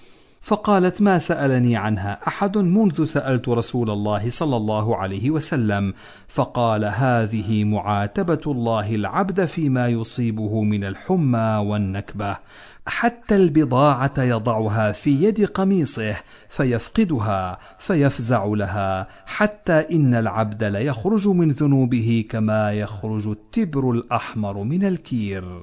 فقالت: ما سألني عنها أحد منذ سألت رسول الله صلى الله عليه وسلم. فقال: هذه معاتبة الله العبد فيما يصيبه من الحمى والنكبة، حتى البضاعة يضعها في يد قميصه فيفقدها فيفزع لها، حتى إن العبد ليخرج من ذنوبه كما يخرج التبر الأحمر من الكير.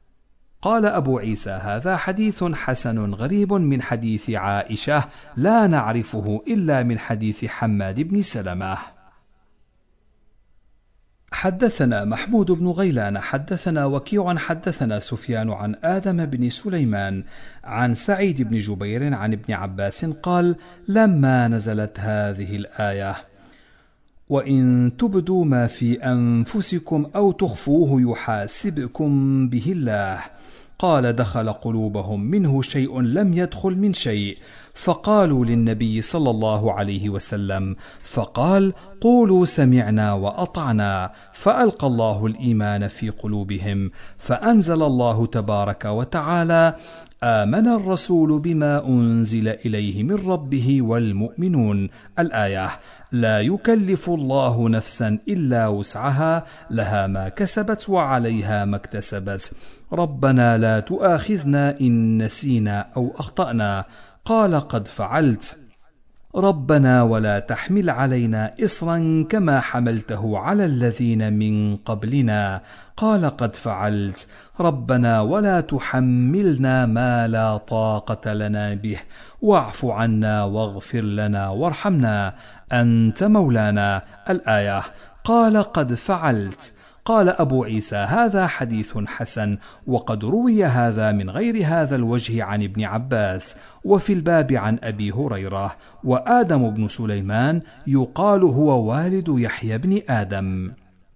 قال أبو عيسى: هذا حديث حسن غريب من حديث عائشة، لا نعرفه إلا من حديث حماد بن سلمة. حدثنا محمود بن غيلان حدثنا وكيع حدثنا سفيان عن آدم بن سليمان عن سعيد بن جبير عن ابن عباس قال: لما نزلت هذه الآية: وإن تبدوا ما في أنفسكم أو تخفوه يحاسبكم به الله، قال: دخل قلوبهم منه شيء لم يدخل من شيء، فقالوا للنبي صلى الله عليه وسلم، فقال: قولوا سمعنا وأطعنا، فألقى الله الإيمان في قلوبهم، فأنزل الله تبارك وتعالى: آمن الرسول بما أنزل إليه من ربه والمؤمنون، الآية. لا يكلف الله نفسا إلا وسعها، لها ما كسبت وعليها ما اكتسبت، ربنا لا تؤاخذنا إن نسينا أو أخطأنا، قال: قد فعلت، ربنا ولا تحمل علينا إصرا كما حملته على الذين من قبلنا، قال: قد فعلت، ربنا ولا تحملنا ما لا طاقة لنا به، واعف عنا واغفر لنا وارحمنا، أنت مولانا، الآية. قال: قد فعلت. قال أبو عيسى: هذا حديث حسن، وقد روي هذا من غير هذا الوجه عن ابن عباس، وفي الباب عن أبي هريرة. وآدم بن سليمان يقال هو والد يحيى بن آدم.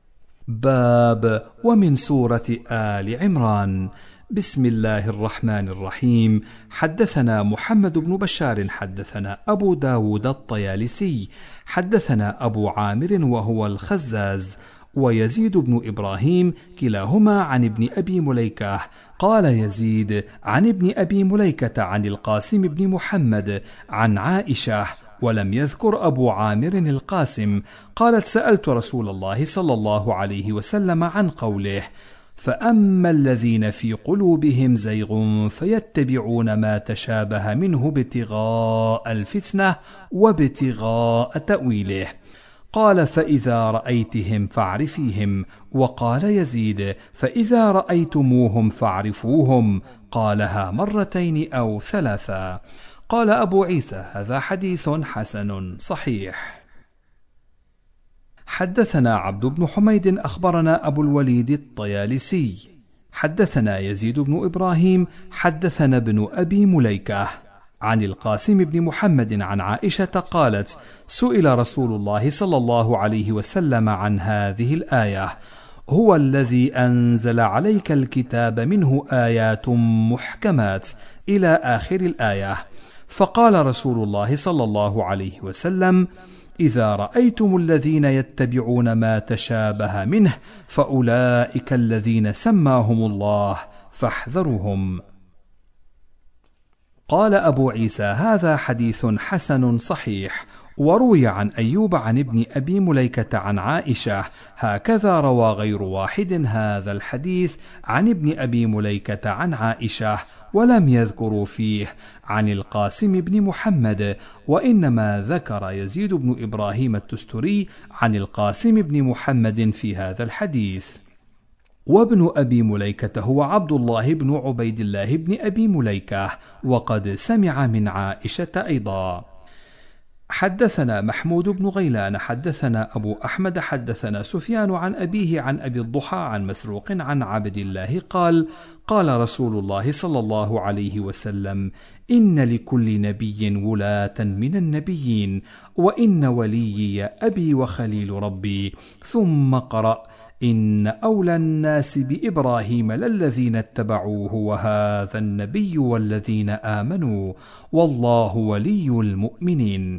باب ومن سورة آل عمران. بسم الله الرحمن الرحيم. حدثنا محمد بن بشار حدثنا أبو داود الطيالسي حدثنا أبو عامر وهو الخزاز ويزيد بن إبراهيم كلاهما عن ابن أبي مليكة قال يزيد عن ابن أبي مليكة عن القاسم بن محمد عن عائشة ولم يذكر أبو عامر القاسم قالت سألت رسول الله صلى الله عليه وسلم عن قوله فأما الذين في قلوبهم زيغ فيتبعون ما تشابه منه ابتغاء الفتنة وابتغاء تأويله قال فإذا رأيتهم فاعرفيهم وقال يزيد فإذا رأيتموهم فاعرفوهم قالها مرتين أو ثلاثا. قال أبو عيسى هذا حديث حسن صحيح. حدثنا عبد بن حميد أخبرنا أبو الوليد الطيالسي حدثنا يزيد بن إبراهيم حدثنا ابن أبي مليكة عن القاسم بن محمد عن عائشة قالت سئل رسول الله صلى الله عليه وسلم عن هذه الآية هو الذي أنزل عليك الكتاب منه آيات محكمات إلى آخر الآية فقال رسول الله صلى الله عليه وسلم إذا رأيتم الذين يتبعون ما تشابه منه فأولئك الذين سماهم الله فاحذروهم. قال أبو عيسى هذا حديث حسن صحيح. وروي عن أيوب عن ابن أبي مليكة عن عائشة هكذا روى غير واحد هذا الحديث عن ابن أبي مليكة عن عائشة ولم يذكروا فيه عن القاسم بن محمد وإنما ذكر يزيد بن إبراهيم التستري عن القاسم بن محمد في هذا الحديث. وابن أبي مليكة هو عبد الله بن عبيد الله بن أبي مليكة وقد سمع من عائشة أيضا. حدثنا محمود بن غيلان حدثنا أبو أحمد حدثنا سفيان عن أبيه عن أبي الضحى عن مسروق عن عبد الله قال قال رسول الله صلى الله عليه وسلم إن لكل نبي ولاة من النبيين وإن وليي أبي وخليل ربي ثم قرأ إن أولى الناس بإبراهيم للذين اتبعوه وهذا النبي والذين آمنوا والله ولي المؤمنين.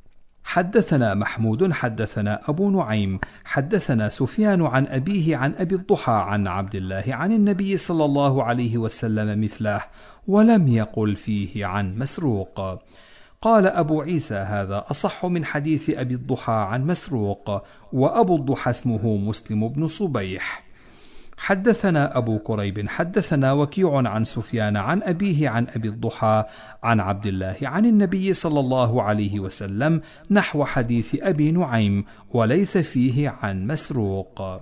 حدثنا محمود حدثنا أبو نعيم حدثنا سفيان عن أبيه عن أبي الضحى عن عبد الله عن النبي صلى الله عليه وسلم مثله ولم يقل فيه عن مسروق. قال أبو عيسى هذا أصح من حديث أبي الضحى عن مسروق وأبو الضحى اسمه مسلم بن صبيح. حدثنا أبو كريب حدثنا وكيع عن سفيان عن أبيه عن أبي الضحى عن عبد الله عن النبي صلى الله عليه وسلم نحو حديث أبي نعيم وليس فيه عن مسروق.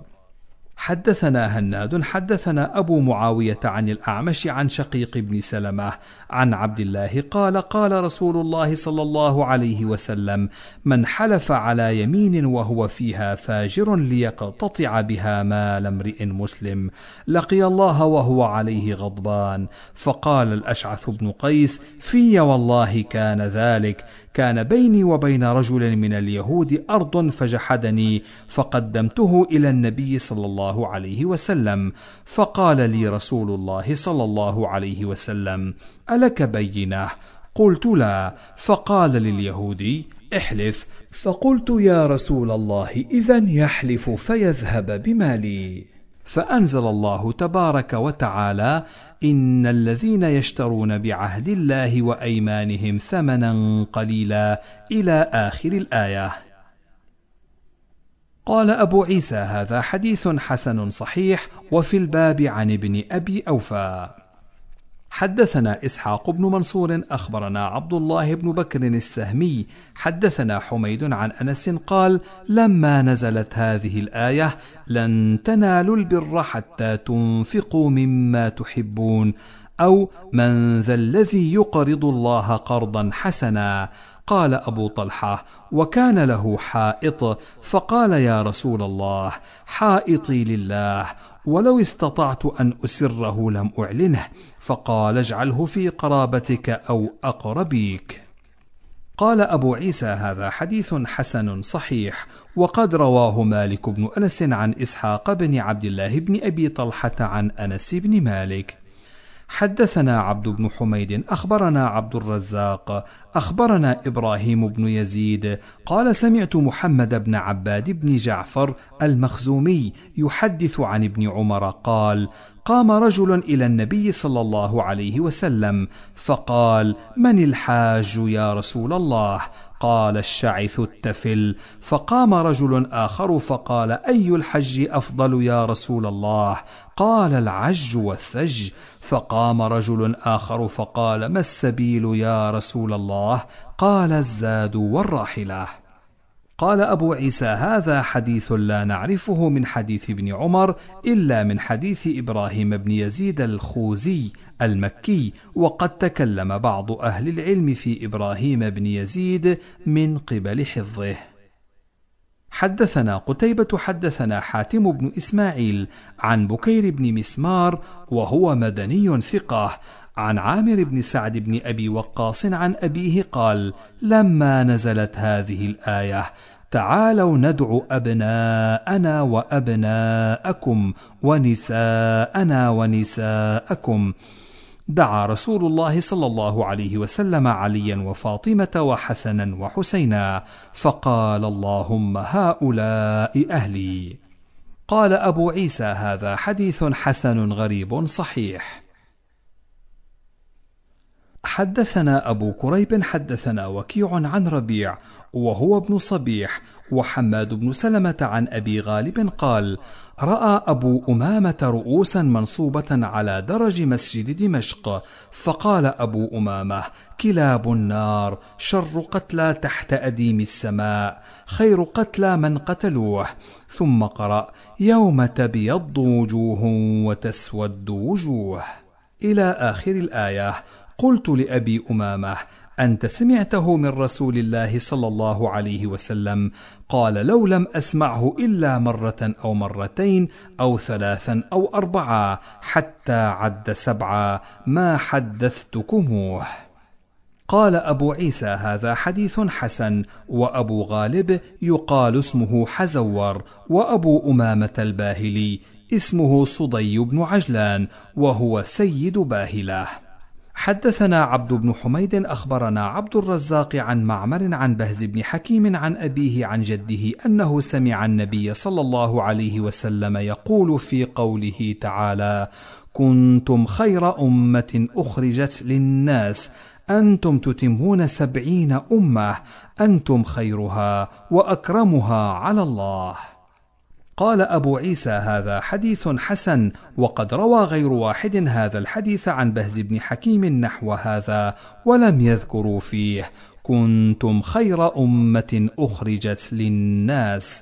حدثنا هناد حدثنا أبو معاوية عن الأعمش عن شقيق بن سلمة عن عبد الله قال قال رسول الله صلى الله عليه وسلم من حلف على يمين وهو فيها فاجر ليقتطع بها مال امرئ مسلم لقي الله وهو عليه غضبان. فقال الأشعث بن قيس في والله كان ذلك كان بيني وبين رجل من اليهود أرض فجحدني فقدمته إلى النبي صلى الله عليه وسلم فقال لي رسول الله صلى الله عليه وسلم ألك بينة؟ قلت لا. فقال لليهودي احلف. فقلت يا رسول الله إذن يحلف فيذهب بمالي. فأنزل الله تبارك وتعالى إن الذين يشترون بعهد الله وأيمانهم ثمنا قليلا إلى آخر الآية. قال أبو عيسى هذا حديث حسن صحيح. وفي الباب عن ابن أبي أوفى. حدثنا إسحاق بن منصور أخبرنا عبد الله بن بكر السهمي حدثنا حميد عن أنس قال لما نزلت هذه الآية لن تنالوا البر حتى تنفقوا مما تحبون أو من ذا الذي يقرض الله قرضا حسنا قال أبو طلحة وكان له حائط فقال يا رسول الله حائطي لله ولو استطعت أن أسره لم أعلنه فقال اجعله في قرابتك أو أقربيك. قال أبو عيسى: هذا حديث حسن صحيح، وقد رواه مالك بن أنس عن إسحاق بن عبد الله بن أبي طلحة عن أنس بن مالك. حدثنا عبد بن حميد أخبرنا عبد الرزاق أخبرنا إبراهيم بن يزيد قال: سمعت محمد بن عباد بن جعفر المخزومي يحدث عن ابن عمر قال: قام رجل إلى النبي صلى الله عليه وسلم فقال: من الحاج يا رسول الله؟ قال: الشعث التفل. فقام رجل آخر فقال: أي الحج أفضل يا رسول الله؟ قال: العج والثج. فقام رجل آخر فقال: ما السبيل يا رسول الله؟ قال: الزاد والراحلة. قال أبو عيسى: هذا حديث لا نعرفه من حديث ابن عمر إلا من حديث إبراهيم بن يزيد الخوزي المكي، وقد تكلم بعض أهل العلم في إبراهيم بن يزيد من قبل حفظه. حدثنا قتيبة حدثنا حاتم بن إسماعيل عن بكير بن مسمار وهو مدني ثقة عن عامر بن سعد بن أبي وقاص عن أبيه قال: لما نزلت هذه الآية: تعالوا ندعو أبناءنا وأبناءكم ونساءنا ونساءكم، دعا رسول الله صلى الله عليه وسلم عليا وفاطمة وحسنا وحسينا، فقال: اللهم هؤلاء أهلي. قال أبو عيسى: هذا حديث حسن غريب صحيح. حدثنا أبو كريب حدثنا وكيع عن ربيع وهو ابن صبيح وحماد بن سلمة عن أبي غالب قال: رأى أبو أمامة رؤوسا منصوبة على درج مسجد دمشق، فقال أبو أمامة: كلاب النار شر قتلى تحت أديم السماء، خير قتلى من قتلوه. ثم قرأ: يوم تبيض وجوه وتسود وجوه إلى آخر الآية. قلت لأبي أمامة: أنت سمعته من رسول الله صلى الله عليه وسلم؟ قال: لو لم أسمعه إلا مرة أو مرتين أو ثلاثا أو أربعة حتى عد سبعة ما حدثتكموه. قال أبو عيسى: هذا حديث حسن. وأبو غالب يقال اسمه حزور، وأبو أمامة الباهلي اسمه صدي بن عجلان، وهو سيد باهلة. حدثنا عبد بن حميد أخبرنا عبد الرزاق عن معمر عن بهز بن حكيم عن أبيه عن جده أنه سمع النبي صلى الله عليه وسلم يقول في قوله تعالى: كنتم خير أمة أخرجت للناس أنتم تتمون سبعين أمة أنتم خيرها وأكرمها على الله. قال أبو عيسى: هذا حديث حسن، وقد روى غير واحد هذا الحديث عن بهز بن حكيم نحو هذا، ولم يذكروا فيه كنتم خير أمة أخرجت للناس.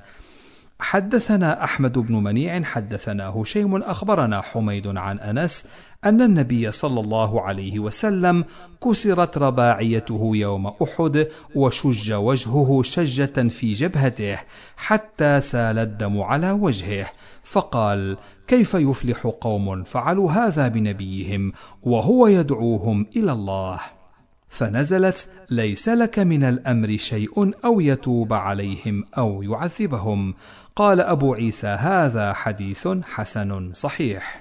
حدثنا أحمد بن منيع حدثنا هشيم أخبرنا حميد عن أنس أن النبي صلى الله عليه وسلم كسرت رباعيته يوم أحد وشج وجهه شجة في جبهته حتى سال الدم على وجهه، فقال: كيف يفلح قوم فعلوا هذا بنبيهم وهو يدعوهم إلى الله؟ فنزلت: ليس لك من الأمر شيء أو يتوب عليهم أو يعذبهم. قال أبو عيسى: هذا حديث حسن صحيح.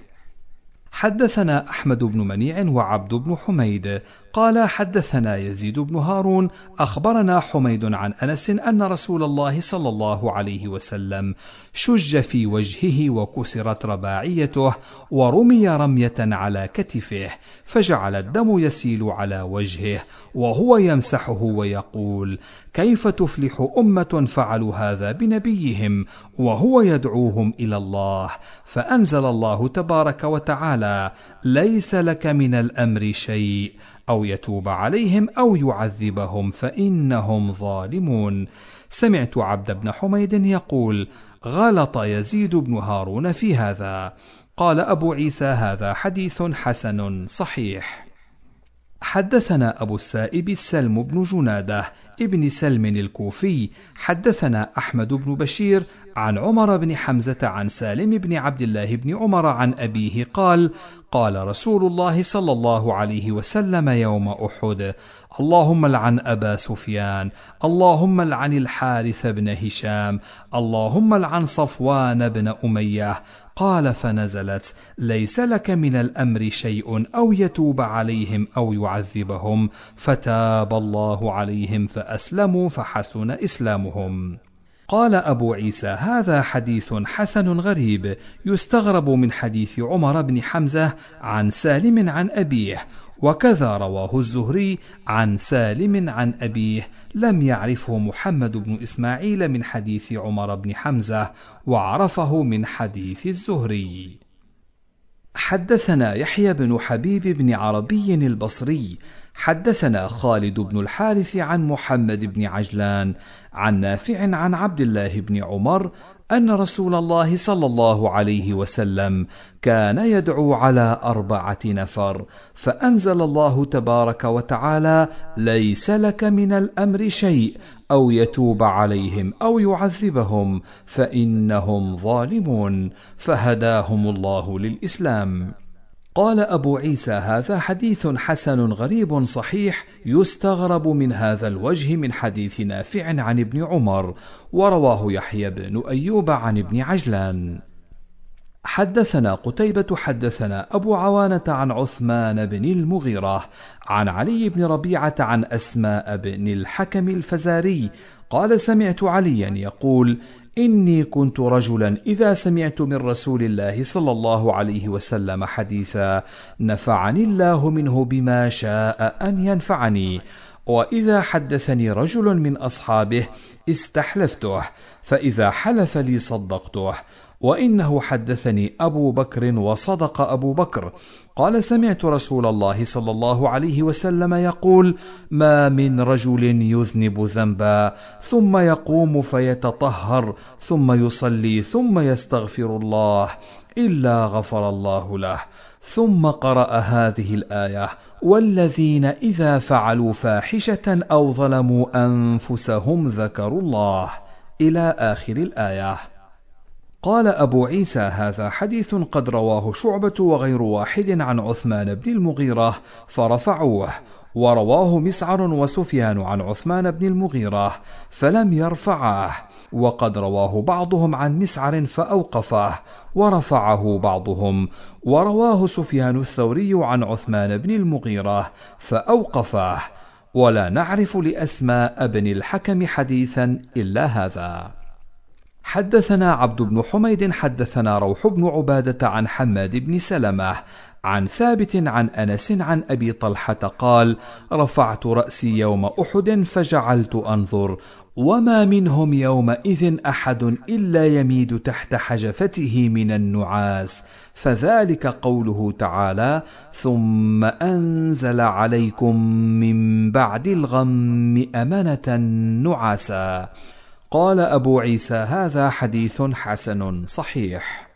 حدثنا أحمد بن منيع وعبد بن حميد قال: حدثنا يزيد بن هارون أخبرنا حميد عن أنس أن رسول الله صلى الله عليه وسلم شج في وجهه وكسرت رباعيته ورمي رمية على كتفه، فجعل الدم يسيل على وجهه وهو يمسحه ويقول: كيف تفلح أمة فعلوا هذا بنبيهم وهو يدعوهم إلى الله؟ فأنزل الله تبارك وتعالى: ليس لك من الأمر شيء أو يتوب عليهم أو يعذبهم فإنهم ظالمون. سمعت عبد بن حميد يقول: غلط يزيد بن هارون في هذا. قال أبو عيسى: هذا حديث حسن صحيح. حدثنا أبو السائب السلم بن جنادة ابن سلم الكوفي حدثنا أحمد بن بشير عن عمر بن حمزة عن سالم بن عبد الله بن عمر عن أبيه قال: قال رسول الله صلى الله عليه وسلم يوم أحد: اللهم لعن أبا سفيان، اللهم لعن الحارث بن هشام، اللهم لعن صفوان بن أمية. قال: فنزلت: ليس لك من الأمر شيء، أو يتوب عليهم أو يعذبهم، فتاب الله عليهم فأسلموا فحسن إسلامهم. قال أبو عيسى: هذا حديث حسن غريب، يستغرب من حديث عمر بن حمزة عن سالم عن أبيه، وكذا رواه الزهري عن سالم عن أبيه، لم يعرفه محمد بن إسماعيل من حديث عمر بن حمزة، وعرفه من حديث الزهري. حدثنا يحيى بن حبيب بن عربي البصري حدثنا خالد بن الحارث عن محمد بن عجلان عن نافع عن عبد الله بن عمر أن رسول الله صلى الله عليه وسلم كان يدعو على أربعة نفر، فأنزل الله تبارك وتعالى: ليس لك من الأمر شيء، أو يتوب عليهم أو يعذبهم فإنهم ظالمون، فهداهم الله للإسلام. قال أبو عيسى: هذا حديث حسن غريب صحيح، يستغرب من هذا الوجه من حديث نافع عن ابن عمر، ورواه يحيى بن أيوب عن ابن عجلان. حدثنا قتيبة حدثنا أبو عوانة عن عثمان بن المغيرة عن علي بن ربيعة عن أسماء بن الحكم الفزاري قال: سمعت عليا يقول: إني كنت رجلا إذا سمعت من رسول الله صلى الله عليه وسلم حديثا نفعني الله منه بما شاء أن ينفعني، وإذا حدثني رجل من أصحابه استحلفته، فإذا حلف لي صدقته، وإنه حدثني أبو بكر وصدق أبو بكر. قال: سمعت رسول الله صلى الله عليه وسلم يقول: ما من رجل يذنب ذنبا ثم يقوم فيتطهر ثم يصلي ثم يستغفر الله إلا غفر الله له. ثم قرأ هذه الآية: والذين إذا فعلوا فاحشة أو ظلموا أنفسهم ذكروا الله، إلى آخر الآية. قال أبو عيسى: هذا حديث قد رواه شعبة وغير واحد عن عثمان بن المغيرة فرفعوه، ورواه مسعر وسفيان عن عثمان بن المغيرة فلم يرفعاه، وقد رواه بعضهم عن مسعر فأوقفه، ورفعه بعضهم، ورواه سفيان الثوري عن عثمان بن المغيرة فأوقفه، ولا نعرف لأسماء بن الحكم حديثا إلا هذا. حدثنا عبد بن حميد حدثنا روح بن عبادة عن حماد بن سلمة عن ثابت عن أنس عن أبي طلحة قال: رفعت رأسي يوم أحد فجعلت أنظر، وما منهم يومئذ أحد إلا يميد تحت حجفته من النعاس، فذلك قوله تعالى: ثم أنزل عليكم من بعد الغم أمنة نعاسا. قال أبو عيسى: هذا حديث حسن صحيح.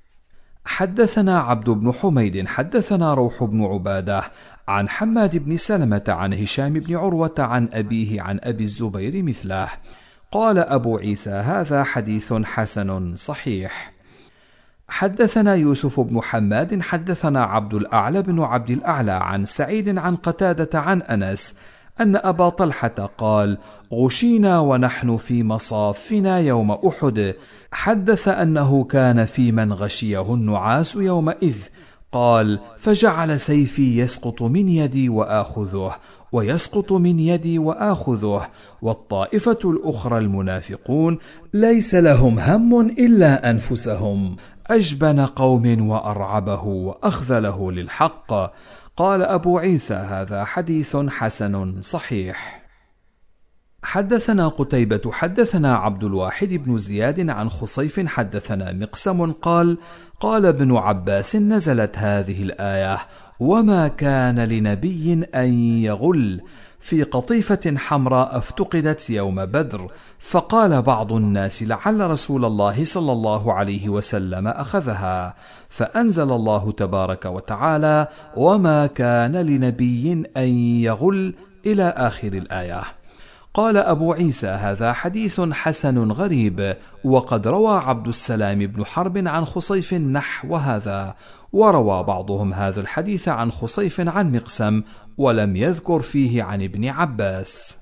حدثنا عبد بن حميد حدثنا روح بن عبادة عن حماد بن سلمة عن هشام بن عروة عن أبيه عن أبي الزبير مثله. قال أبو عيسى: هذا حديث حسن صحيح. حدثنا يوسف بن حماد حدثنا عبد الأعلى بن عبد الأعلى عن سعيد عن قتادة عن أنس أن أبا طلحة قال: غشينا ونحن في مصافنا يوم أحد. حدث أنه كان في من غشيه النعاس يومئذ. قال: فجعل سيفي يسقط من يدي وآخذه، ويسقط من يدي وآخذه، والطائفة الأخرى المنافقون ليس لهم هم إلا أنفسهم، أجبن قوم وأرعبه وأخذله للحق. قال أبو عيسى: هذا حديث حسن صحيح. حدثنا قتيبة حدثنا عبد الواحد بن زياد عن خصيف حدثنا مقسم قال: قال ابن عباس: نزلت هذه الآية: وما كان لنبي أن يغل، في قطيفة حمراء افتقدت يوم بدر، فقال بعض الناس: لعل رسول الله صلى الله عليه وسلم أخذها، فأنزل الله تبارك وتعالى: وما كان لنبي أن يغل، إلى آخر الآية. قال أبو عيسى: هذا حديث حسن غريب. وقد روى عبد السلام بن حرب عن خصيف نحو هذا، وروى بعضهم هذا الحديث عن خصيف عن مقسم، ولم يذكر فيه عن ابن عباس.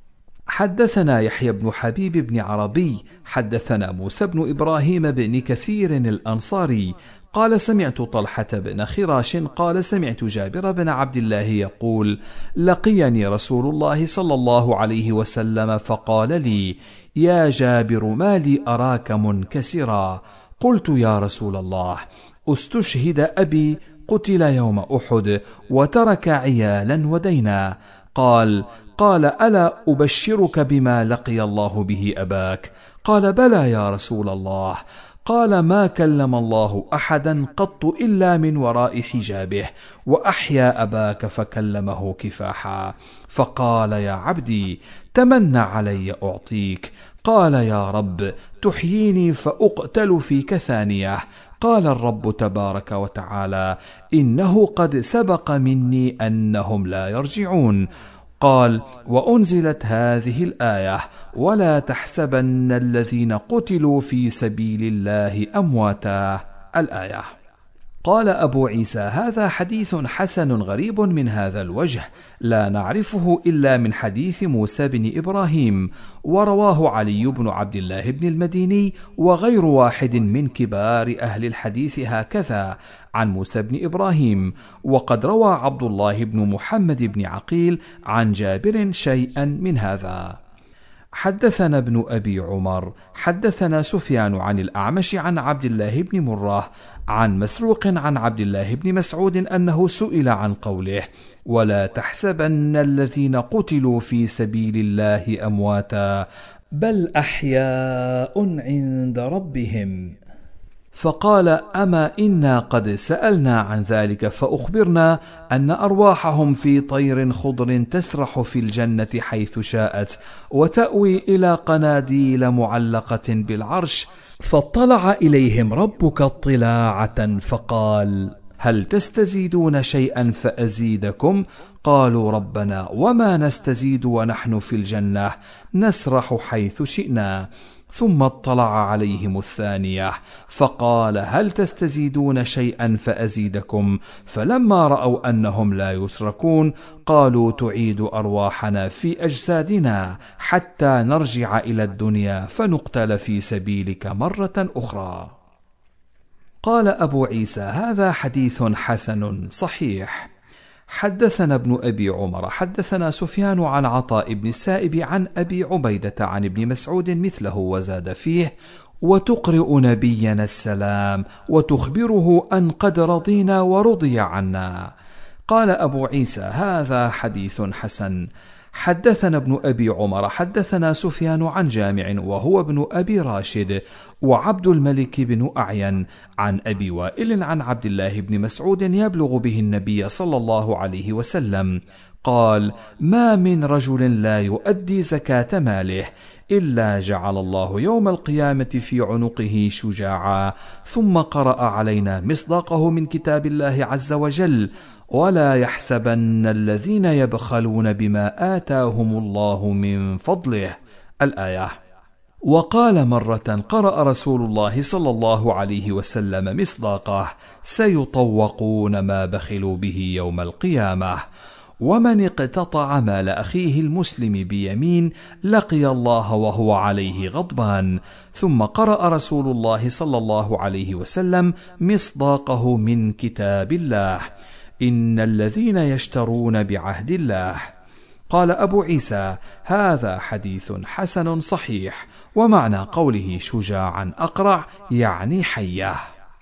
حدثنا يحيى بن حبيب بن عربي حدثنا موسى بن إبراهيم بن كثير الأنصاري قال: سمعت طلحة بن خراش قال: سمعت جابر بن عبد الله يقول: لقيني رسول الله صلى الله عليه وسلم فقال لي: يا جابر، ما لي أراك منكسرا؟ قلت: يا رسول الله، استشهد أبي، قتل يوم أحد، وترك عيالا ودينا. قال قال ألا أبشرك بما لقي الله به أباك؟ قال: بلى يا رسول الله. قال: ما كلم الله أحدا قط إلا من وراء حجابه، وأحيا أباك فكلمه كفاحا. فقال: يا عبدي، تمنى علي أعطيك. قال: يا رب، تحييني فأقتل فيك ثانية. قال الرب تبارك وتعالى: إنه قد سبق مني أنهم لا يرجعون. قال: وأنزلت هذه الآية: ولا تحسبن الذين قتلوا في سبيل الله أمواتا، الآية. قال أبو عيسى: هذا حديث حسن غريب من هذا الوجه، لا نعرفه إلا من حديث موسى بن إبراهيم، ورواه علي بن عبد الله بن المديني وغير واحد من كبار أهل الحديث هكذا عن موسى بن إبراهيم. وقد روى عبد الله بن محمد بن عقيل عن جابر شيئا من هذا. حدثنا ابن أبي عمر حدثنا سفيان عن الأعمش عن عبد الله بن مرة عن مسروق عن عبد الله بن مسعود أنه سئل عن قوله: ولا تحسبن الذين قتلوا في سبيل الله أمواتا بل أحياء عند ربهم. فقال: أما إنا قد سألنا عن ذلك فأخبرنا أن أرواحهم في طير خضر تسرح في الجنة حيث شاءت، وتأوي إلى قناديل معلقة بالعرش. فاطلع إليهم ربك اطلاعة فقال: هل تستزيدون شيئا فأزيدكم؟ قالوا: ربنا، وما نستزيد ونحن في الجنة، نسرح حيث شئنا. ثم اطلع عليهم الثانية فقال: هل تستزيدون شيئا فأزيدكم؟ فلما رأوا أنهم لا يتركون قالوا: تعيد أرواحنا في أجسادنا حتى نرجع إلى الدنيا فنقتل في سبيلك مرة أخرى. قال أبو عيسى: هذا حديث حسن صحيح. حدثنا ابن أبي عمر حدثنا سفيان عن عطاء بن السائب عن أبي عبيدة عن ابن مسعود مثله وزاد فيه: وتقرئ نبينا السلام وتخبره أن قد رضينا ورضي عنا. قال أبو عيسى: هذا حديث حسن. حدثنا ابن أبي عمر حدثنا سفيان عن جامع وهو ابن أبي راشد وعبد الملك بن أعين عن أبي وائل عن عبد الله بن مسعود يبلغ به النبي صلى الله عليه وسلم قال: ما من رجل لا يؤدي زكاة ماله إلا جعل الله يوم القيامة في عنقه شجاعا. ثم قرأ علينا مصداقه من كتاب الله عز وجل: ولا يحسبن الذين يبخلون بما آتاهم الله من فضله، الآية. وقال مرة قرأ رسول الله صلى الله عليه وسلم مصداقه: سيطوقون ما بخلوا به يوم القيامة. ومن اقتطع مال أخيه المسلم بيمين لقي الله وهو عليه غضبان. ثم قرأ رسول الله صلى الله عليه وسلم مصداقه من كتاب الله: إن الذين يشترون بعهد الله. قال أبو عيسى: هذا حديث حسن صحيح. ومعنى قوله شجاعا أقرع يعني حية.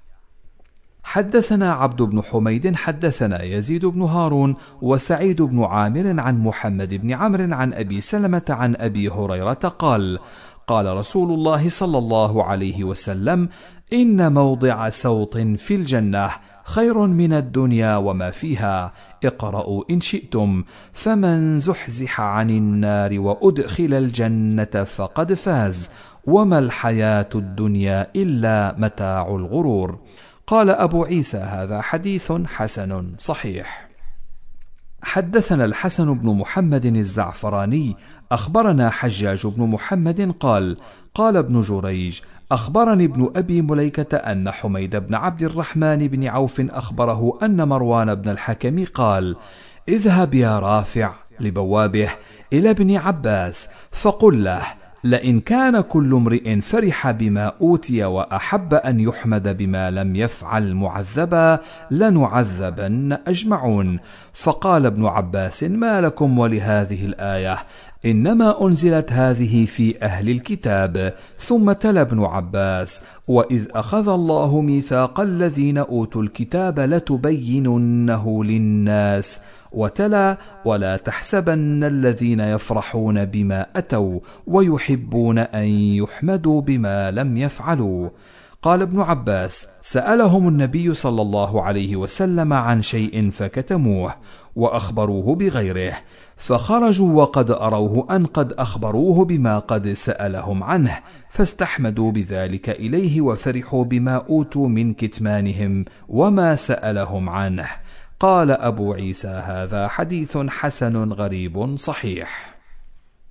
حدثنا عبد بن حميد حدثنا يزيد بن هارون وسعيد بن عامر عن محمد بن عمرو عن أبي سلمة عن أبي هريرة قال: قال رسول الله صلى الله عليه وسلم: إن موضع سوط في الجنة خير من الدنيا وما فيها، اقرأوا إن شئتم. فمن زحزح عن النار وأدخل الجنة فقد فاز، وما الحياة الدنيا إلا متاع الغرور. قال أبو عيسى: هذا حديث حسن صحيح. حدثنا الحسن بن محمد الزعفراني أخبرنا حجاج بن محمد قال قال ابن جريج أخبرني ابن أبي مليكة أن حميد بن عبد الرحمن بن عوف أخبره أن مروان بن الحكم قال اذهب يا رافع لبوابه إلى ابن عباس فقل له لئن كان كل امرئ فرح بما أوتي وأحب أن يحمد بما لم يفعل معذبا لنعذبن أجمعون. فقال ابن عباس ما لكم ولهذه الآية إنما أنزلت هذه في أهل الكتاب. ثم تلا ابن عباس وإذ أخذ الله ميثاق الذين أوتوا الكتاب لتبيننه للناس وتلا ولا تحسبن الذين يفرحون بما أتوا ويحبون أن يحمدوا بما لم يفعلوا. قال ابن عباس سألهم النبي صلى الله عليه وسلم عن شيء فكتموه وأخبروه بغيره فخرجوا وقد أروه أن قد أخبروه بما قد سألهم عنه فاستحمدوا بذلك إليه وفرحوا بما أوتوا من كتمانهم وما سألهم عنه. قال أبو عيسى هذا حديث حسن غريب صحيح.